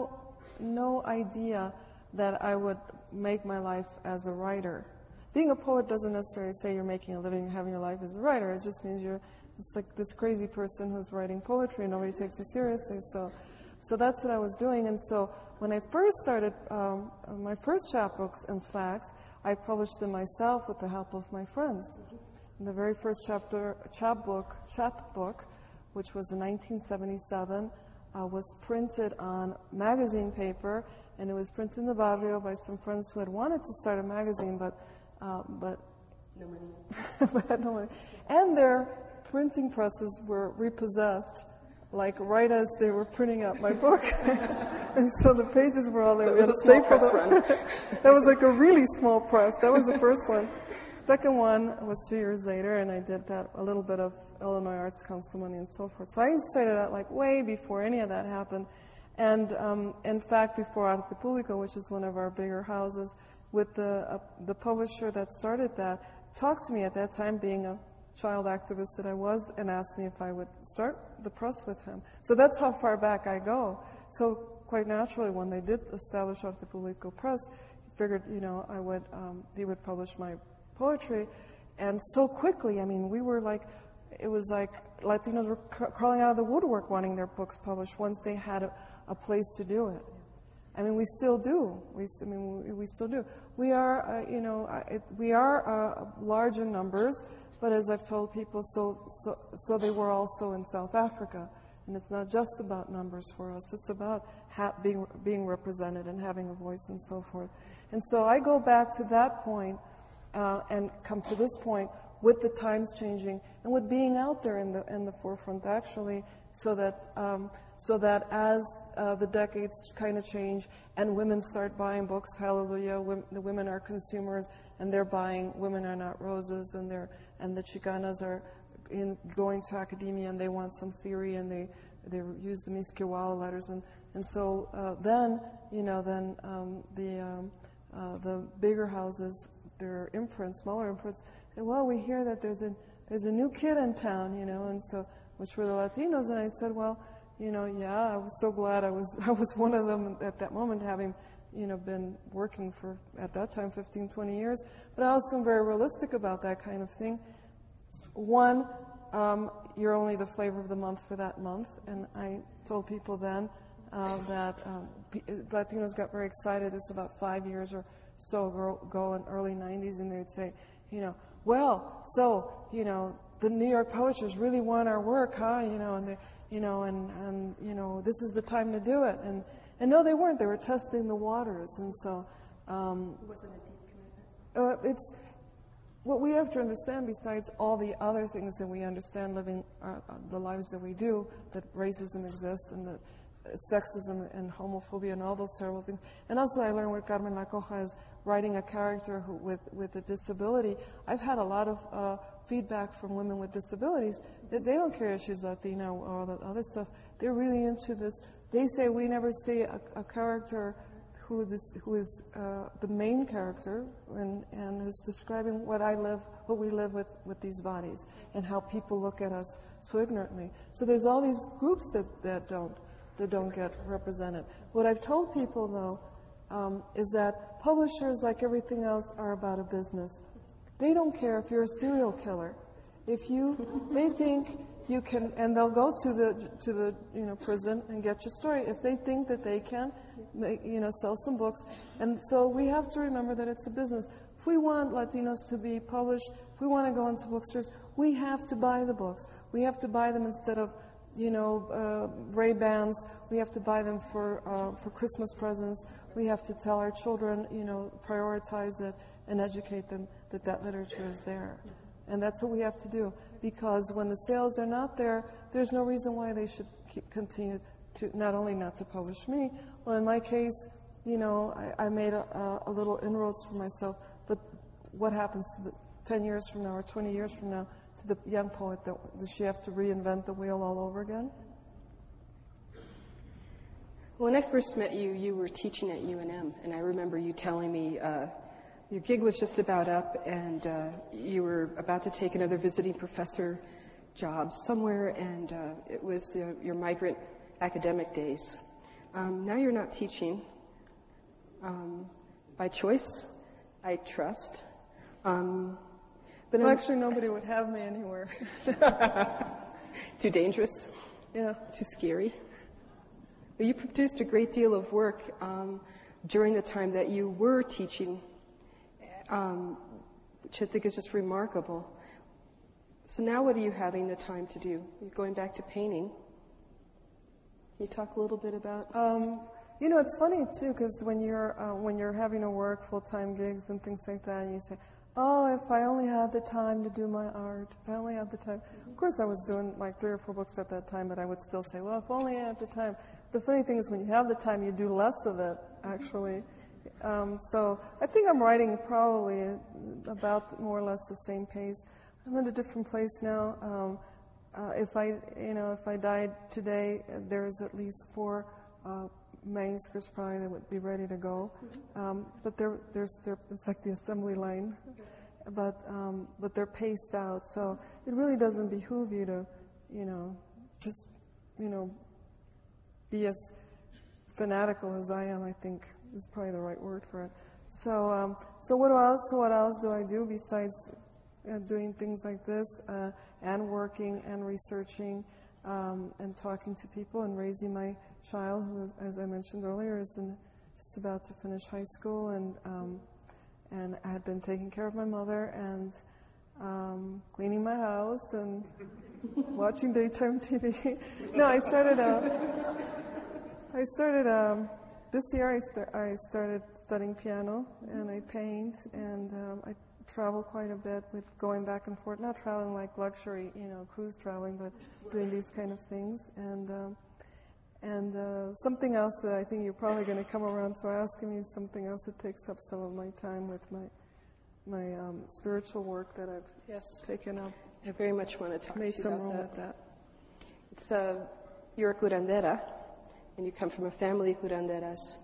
no idea that I would make my life as a writer. Being a poet doesn't necessarily say you're making a living, having your life as a writer. It just means it's like this crazy person who's writing poetry and nobody takes you seriously. So that's what I was doing. And so when I first started, my first chapbooks, in fact, I published them myself with the help of my friends. And the very first chapbook, which was in 1977, was printed on magazine paper, and it was printed in the barrio by some friends who had wanted to start a magazine, but no money. But had no money. And their printing presses were repossessed, like right as they were printing out my book. And so the pages were all there. So it was a small press run. That was like a really small press. That was the first one. Second one was 2 years later, and I did that, a little bit of Illinois Arts Council money and so forth. So I started out like way before any of that happened. And in fact, before Arte Publico, which is one of our bigger houses, with the publisher that started that, talked to me at that time, being a child activist that I was, and asked me if I would start the press with him. So that's how far back I go. So quite naturally, when they did establish Arte Publico Press, figured, he would publish my poetry. And so quickly, I mean, it was like Latinos were crawling out of the woodwork wanting their books published once they had a place to do it. I mean, we still do. We still do. We are, we are large in numbers, but as I've told people, so they were also in South Africa. And it's not just about numbers for us. It's about being represented and having a voice and so forth. And so I go back to that point and come to this point with the times changing and with being out there in the forefront, actually, so that as the decades kind of change and women start buying books, hallelujah, the women are consumers and they're buying Women Are Not Roses, and the Chicanas are going to academia and they want some theory and they use the Miskewala letters, and so then the bigger houses, their imprints, smaller imprints, say, well, we hear that there's a new kid in town, and so, which were the Latinos, and I said, well, I was so glad I was one of them at that moment, having been working for, at that time, 15, 20 years. But I also am very realistic about that kind of thing. One, you're only the flavor of the month for that month. And I told people then that Latinos got very excited. This was about 5 years or so ago in early 90s, and they'd say, the New York publishers really want our work, huh? And this is the time to do it. And no, they weren't. They were testing the waters. And so It wasn't a deep commitment. it's what we have to understand, besides all the other things that we understand living the lives that we do, that racism exists and that sexism and homophobia and all those terrible things. And also I learned with Carmen Lacoja is writing a character with a disability. I've had a lot of feedback from women with disabilities that they don't care if she's Latina or all that other stuff. They're really into this. They say we never see a character who is the main character and who's describing what we live with these bodies and how people look at us so ignorantly. So there's all these groups that don't get represented. What I've told people though is that publishers, like everything else, are about a business. They don't care if you're a serial killer. They think you can, and they'll go to the prison and get your story if they think that they can, sell some books. And so we have to remember that it's a business. If we want Latinos to be published, if we want to go into bookstores, we have to buy the books. We have to buy them instead of Ray-Bans. We have to buy them for Christmas presents. We have to tell our children, prioritize it and educate them that literature is there. And that's what we have to do. Because when the sales are not there, there's no reason why they should continue to, not only not to publish me. Well, in my case, I made a little inroads for myself. But what happens to 10 years from now or 20 years from now to the young poet? Does she have to reinvent the wheel all over again? When I first met you, you were teaching at UNM, and I remember you telling me your gig was just about up, and you were about to take another visiting professor job somewhere, and it was your migrant academic days. Now you're not teaching by choice, I trust. But actually, nobody would have me anywhere. Too dangerous? Yeah. Too scary? But you produced a great deal of work during the time that you were teaching, which I think is just remarkable. So now what are you having the time to do? You're going back to painting. Can you talk a little bit about? It's funny too, because when you're having to work full-time gigs and things like that, and you say, "Oh, if I only had the time to do my art, if I only had the time." Of course, I was doing like 3 or 4 books at that time, but I would still say, "Well, if only I had the time." The funny thing is, when you have the time, you do less of it, actually. So I think I'm writing probably about more or less the same pace. I'm at a different place now. If I died today, there's at least 4 manuscripts probably that would be ready to go. But it's like the assembly line, but they're paced out. So it really doesn't behoove you to, just be as fanatical as I am. I think is probably the right word for it. So what else do I do besides doing things like this and working and researching and talking to people and raising my child, who, as I mentioned earlier, is just about to finish high school, and I had been taking care of my mother and cleaning my house and watching daytime TV. No, I started this year. I started studying piano, and I paint, and I travel quite a bit with going back and forth. Not traveling like luxury, cruise traveling, but doing these kind of things. And something else that I think you're probably going to come around to asking me, something else that takes up some of my time with my spiritual work that I've taken up. I very much want to talk to you Made some about room that. with that. It's you're a curandera, and you come from a family of curanderas.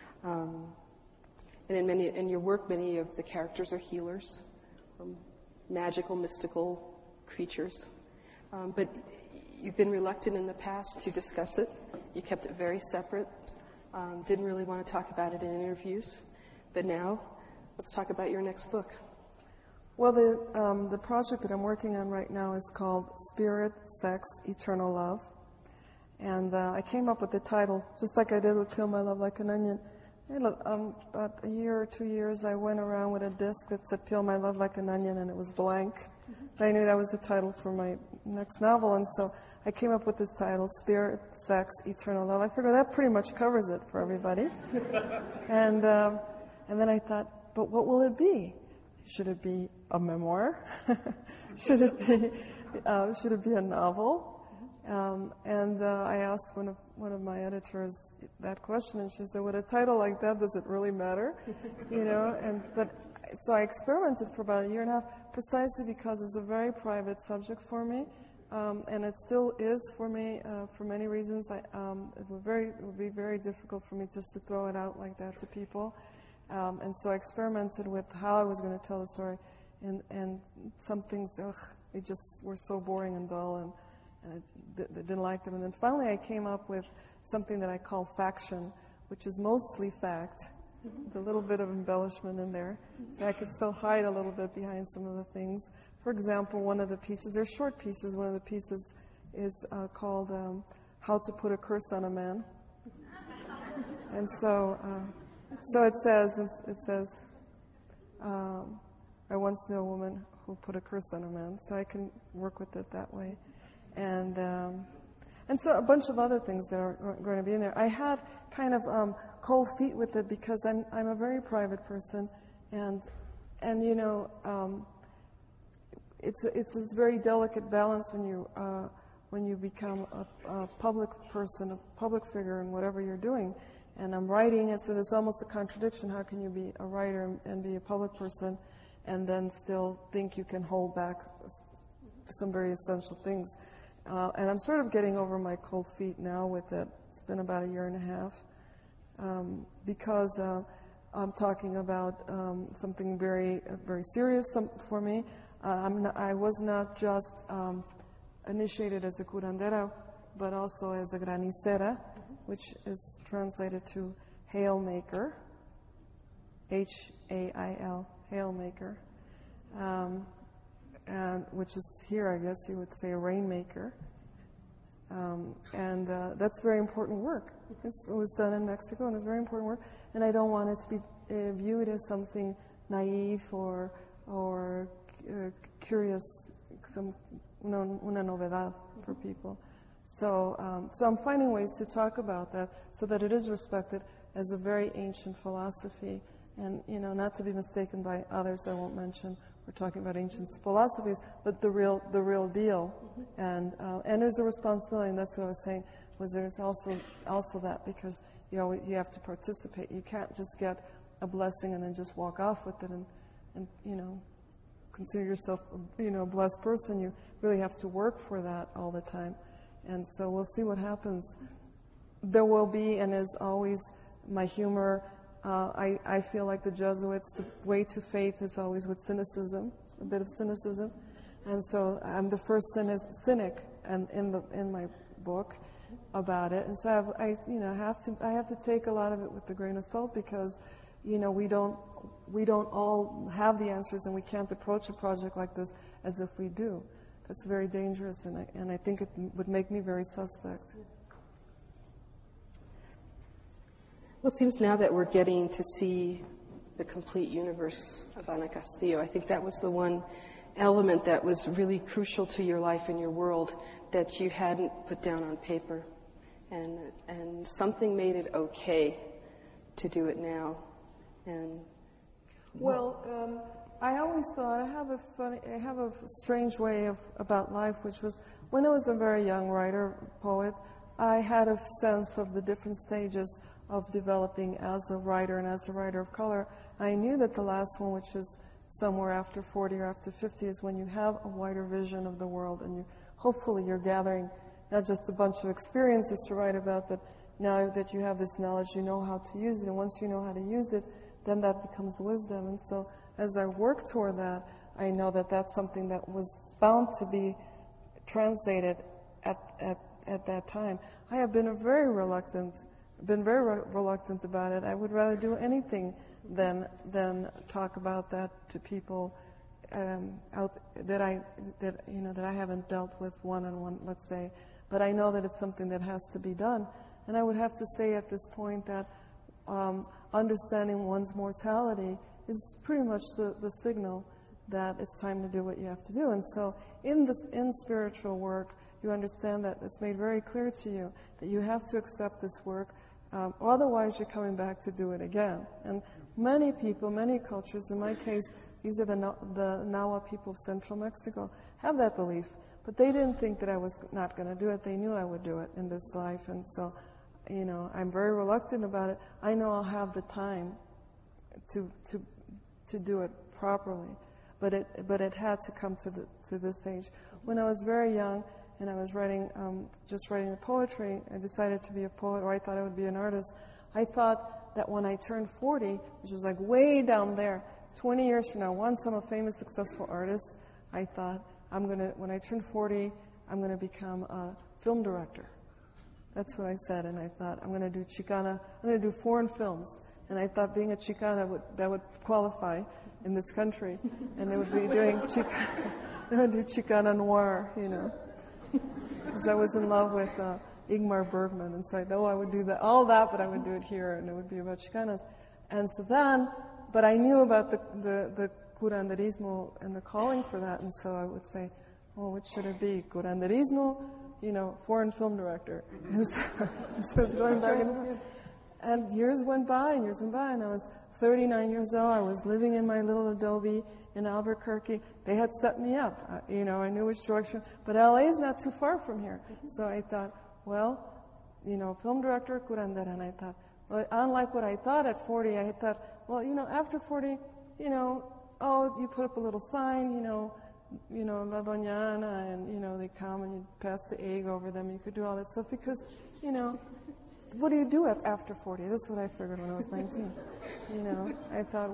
And in your work, many of the characters are healers, magical, mystical creatures. But you've been reluctant in the past to discuss it. You kept it very separate. Didn't really want to talk about it in interviews. But now, let's talk about your next book. Well, the project that I'm working on right now is called Spirit, Sex, Eternal Love. And I came up with the title, just like I did with Peel My Love Like an Onion. About a year or 2 years, I went around with a disc that said Peel My Love Like an Onion, and it was blank. But I knew that was the title for my next novel, and so I came up with this title, Spirit, Sex, Eternal Love. I figured that pretty much covers it for everybody. And then I thought, but what will it be? Should it be a memoir? Should it be a novel? I asked one of my editors that question, and she said, "With a title like that, does it really matter?" So I experimented for about a year and a half, precisely because it's a very private subject for me, and it still is for me for many reasons. It would be very difficult for me just to throw it out like that to people, and so I experimented with how I was going to tell the story, and some things they just were so boring and dull, and I didn't like them. And then finally, I came up with something that I call faction, which is mostly fact, with a little bit of embellishment in there, so I could still hide a little bit behind some of the things. For example, one of the pieces, they're short pieces, one of the pieces is called How to Put a Curse on a Man. And so it says, I once knew a woman who put a curse on a man, so I can work with it that way. And so a bunch of other things that are going to be in there. I had kind of cold feet with it because I'm a very private person, and it's a very delicate balance when you become a public person, a public figure in whatever you're doing. And I'm writing, and so there's almost a contradiction. How can you be a writer and be a public person, and then still think you can hold back some very essential things? And I'm sort of getting over my cold feet now with it. It's been about a year and a half, because I'm talking about something very, very serious for me. I was not just initiated as a curandera, but also as a granicera, which is translated to hail maker, H-A-I-L, hail maker. And which is here, I guess you would say, a rainmaker. That's very important work. It was done in Mexico, and it's very important work. And I don't want it to be viewed as something naive or curious, una novedad for people. So I'm finding ways to talk about that so that it is respected as a very ancient philosophy, and not to be mistaken by others I won't mention. We're talking about ancient philosophies, but the real deal, and there's a responsibility, and that's what I was saying. Was there's also that, because you have to participate. You can't just get a blessing and then just walk off with it and consider yourself a blessed person. You really have to work for that all the time, and so we'll see what happens. There will be, and is always, my humor. I feel like the Jesuits, the way to faith is always with cynicism, a bit of cynicism, and so I'm the first cynic, and in my book about it, and so I have to take a lot of it with a grain of salt, because we don't all have the answers, and we can't approach a project like this as if we do. That's very dangerous, and I think it would make me very suspect. Well, it seems now that we're getting to see the complete universe of Ana Castillo. I think that was the one element that was really crucial to your life and your world that you hadn't put down on paper. And something made it okay to do it now. And I always thought I have a strange way about life, which was when I was a very young writer, poet, I had a sense of the different stages of developing as a writer and as a writer of color. I knew that the last one, which is somewhere after 40 or after 50, is when you have a wider vision of the world, and hopefully you're gathering not just a bunch of experiences to write about, but now that you have this knowledge, you know how to use it, and once you know how to use it, then that becomes wisdom. And so as I work toward that, I know that that's something that was bound to be translated at that time. I have been very reluctant about it. I would rather do anything than talk about that to people that I haven't dealt with one-on-one, let's say. But I know that it's something that has to be done. And I would have to say at this point that understanding one's mortality is pretty much the signal that it's time to do what you have to do. And so in spiritual work, you understand that it's made very clear to you that you have to accept this work, otherwise you're coming back to do it again. And many people, many cultures, in my case, these are the Nahua people of central Mexico, have that belief. But they didn't think that I was not going to do it. They knew I would do it in this life. And so, I'm very reluctant about it. I know I'll have the time to do it properly. But it had to come to this age. When I was very young and I was just writing the poetry, I decided to be a poet, or I thought I would be an artist. I thought that when I turned 40, which was like way down there, 20 years from now, once I'm a famous, successful artist, I thought, when I turn 40, I'm going to become a film director. That's what I said, and I thought, I'm going to do Chicana, I'm going to do foreign films. And I thought being a Chicana would qualify in this country, and they would be doing Chicana noir, because I was in love with Ingmar Bergman, and so I thought, I would do all that, but I would do it here, and it would be about Chicanas. And so then, but I knew about the curanderismo and the calling for that, and so I would say, what should it be? Curanderismo, foreign film director. And so it's going back and forth. And years went by, and I was 39 years old. I was living in my little adobe in Albuquerque. They had set me up. I knew which direction. But LA is not too far from here. So I thought, film director, curandera. And I thought, unlike what I thought at 40, I thought, after 40, you put up a little sign, La Doña Ana, and, they come and you pass the egg over them. You could do all that stuff because, what do you do after 40? This is what I figured when I was 19. I thought,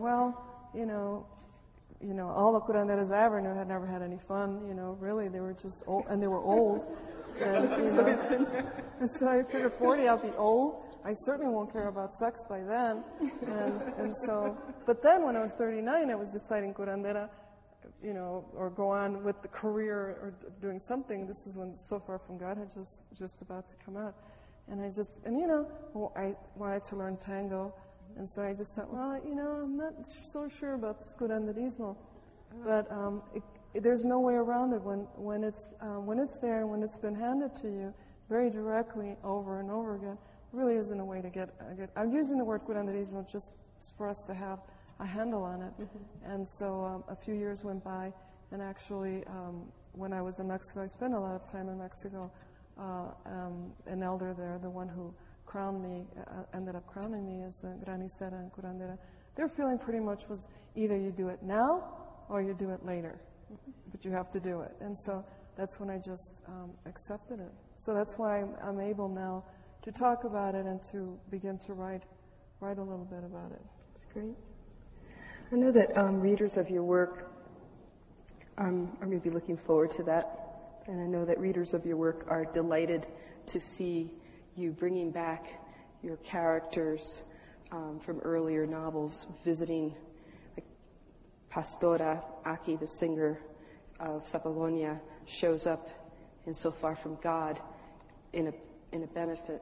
all the curanderas I ever knew had never had any fun. Really, they were just old, and they were old. And, and so I figured 40, I'll be old. I certainly won't care about sex by then. And so, but then when I was 39, I was deciding curandera, or go on with the career or doing something. This is when So Far From God had just about to come out. And I wanted to learn tango. And so I just thought, I'm not so sure about this curanderismo. But there's no way around it when it's there and when it's been handed to you very directly over and over again. Really isn't a way to get. I'm using the word curanderismo just for us to have a handle on it. Mm-hmm. And so a few years went by, and actually, when I was in Mexico, I spent a lot of time in Mexico. An elder there, the one who crowned me, ended up crowning me as the granicera and curandera. Their feeling pretty much was either you do it now or you do it later, but you have to do it. And so that's when I just accepted it. So that's why I'm able now to talk about it and to begin to write a little bit about it. That's great. I know that readers of your work are maybe looking forward to that. And I know that readers of your work are delighted to see you bringing back your characters from earlier novels, visiting Pastora Aki, the singer of Zapogonia, shows up in So Far From God in a benefit.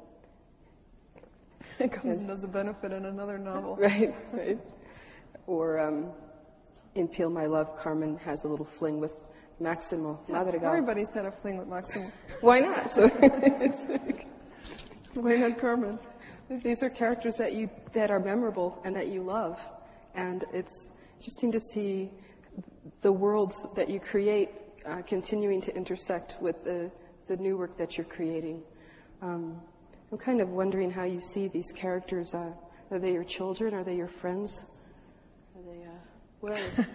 It comes and does a benefit in another novel. Right. Or in Peel My Love, Carmen has a little fling with Maximo Madrigal. Everybody's had a fling with Maximo. Why not? So why not Carmen? These are characters that are memorable and that you love, and it's interesting to see the worlds that you create continuing to intersect with the new work that you're creating. I'm kind of wondering how you see these characters. Are they your children? Are they your friends? Are they where?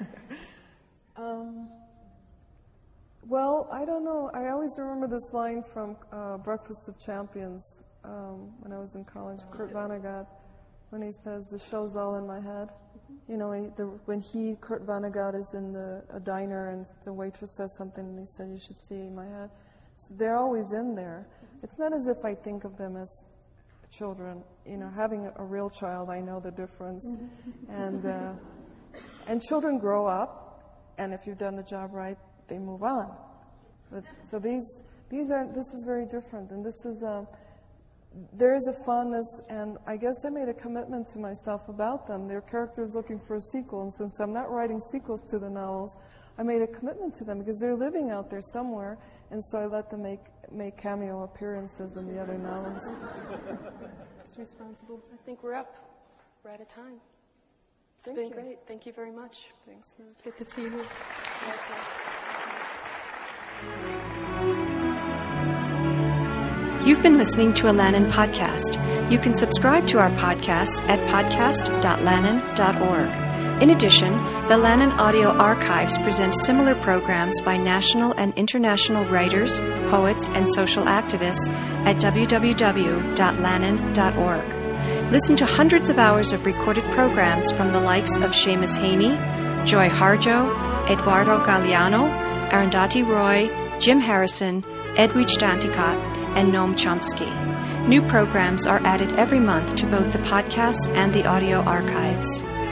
Well, I don't know. I always remember this line from Breakfast of Champions when I was in college, Kurt Vonnegut, when he says, "The show's all in my head." When Kurt Vonnegut is in a diner and the waitress says something and he said, "You should see my head." So they're always in there. It's not as if I think of them as children. Having a real child, I know the difference. And children grow up, and if you've done the job right, they move on. So this is very different, and this is there is a fondness, and I guess I made a commitment to myself about them. Their characters looking for a sequel, and since I'm not writing sequels to the novels, I made a commitment to them because they're living out there somewhere, and so I let them make cameo appearances in the other novels. It's responsible. I think we're up. We're out of time. It's been great. Thank you very much. Thanks, Ruth. Good to see you. You've been listening to a Lannan podcast. You can subscribe to our podcasts at podcast.lannan.org. In addition, the Lannan Audio Archives present similar programs by national and international writers, poets, and social activists at www.lannan.org. Listen to hundreds of hours of recorded programs from the likes of Seamus Haney, Joy Harjo, Eduardo Galeano, Arundhati Roy, Jim Harrison, Edwidge Danticat, and Noam Chomsky. New programs are added every month to both the podcasts and the audio archives.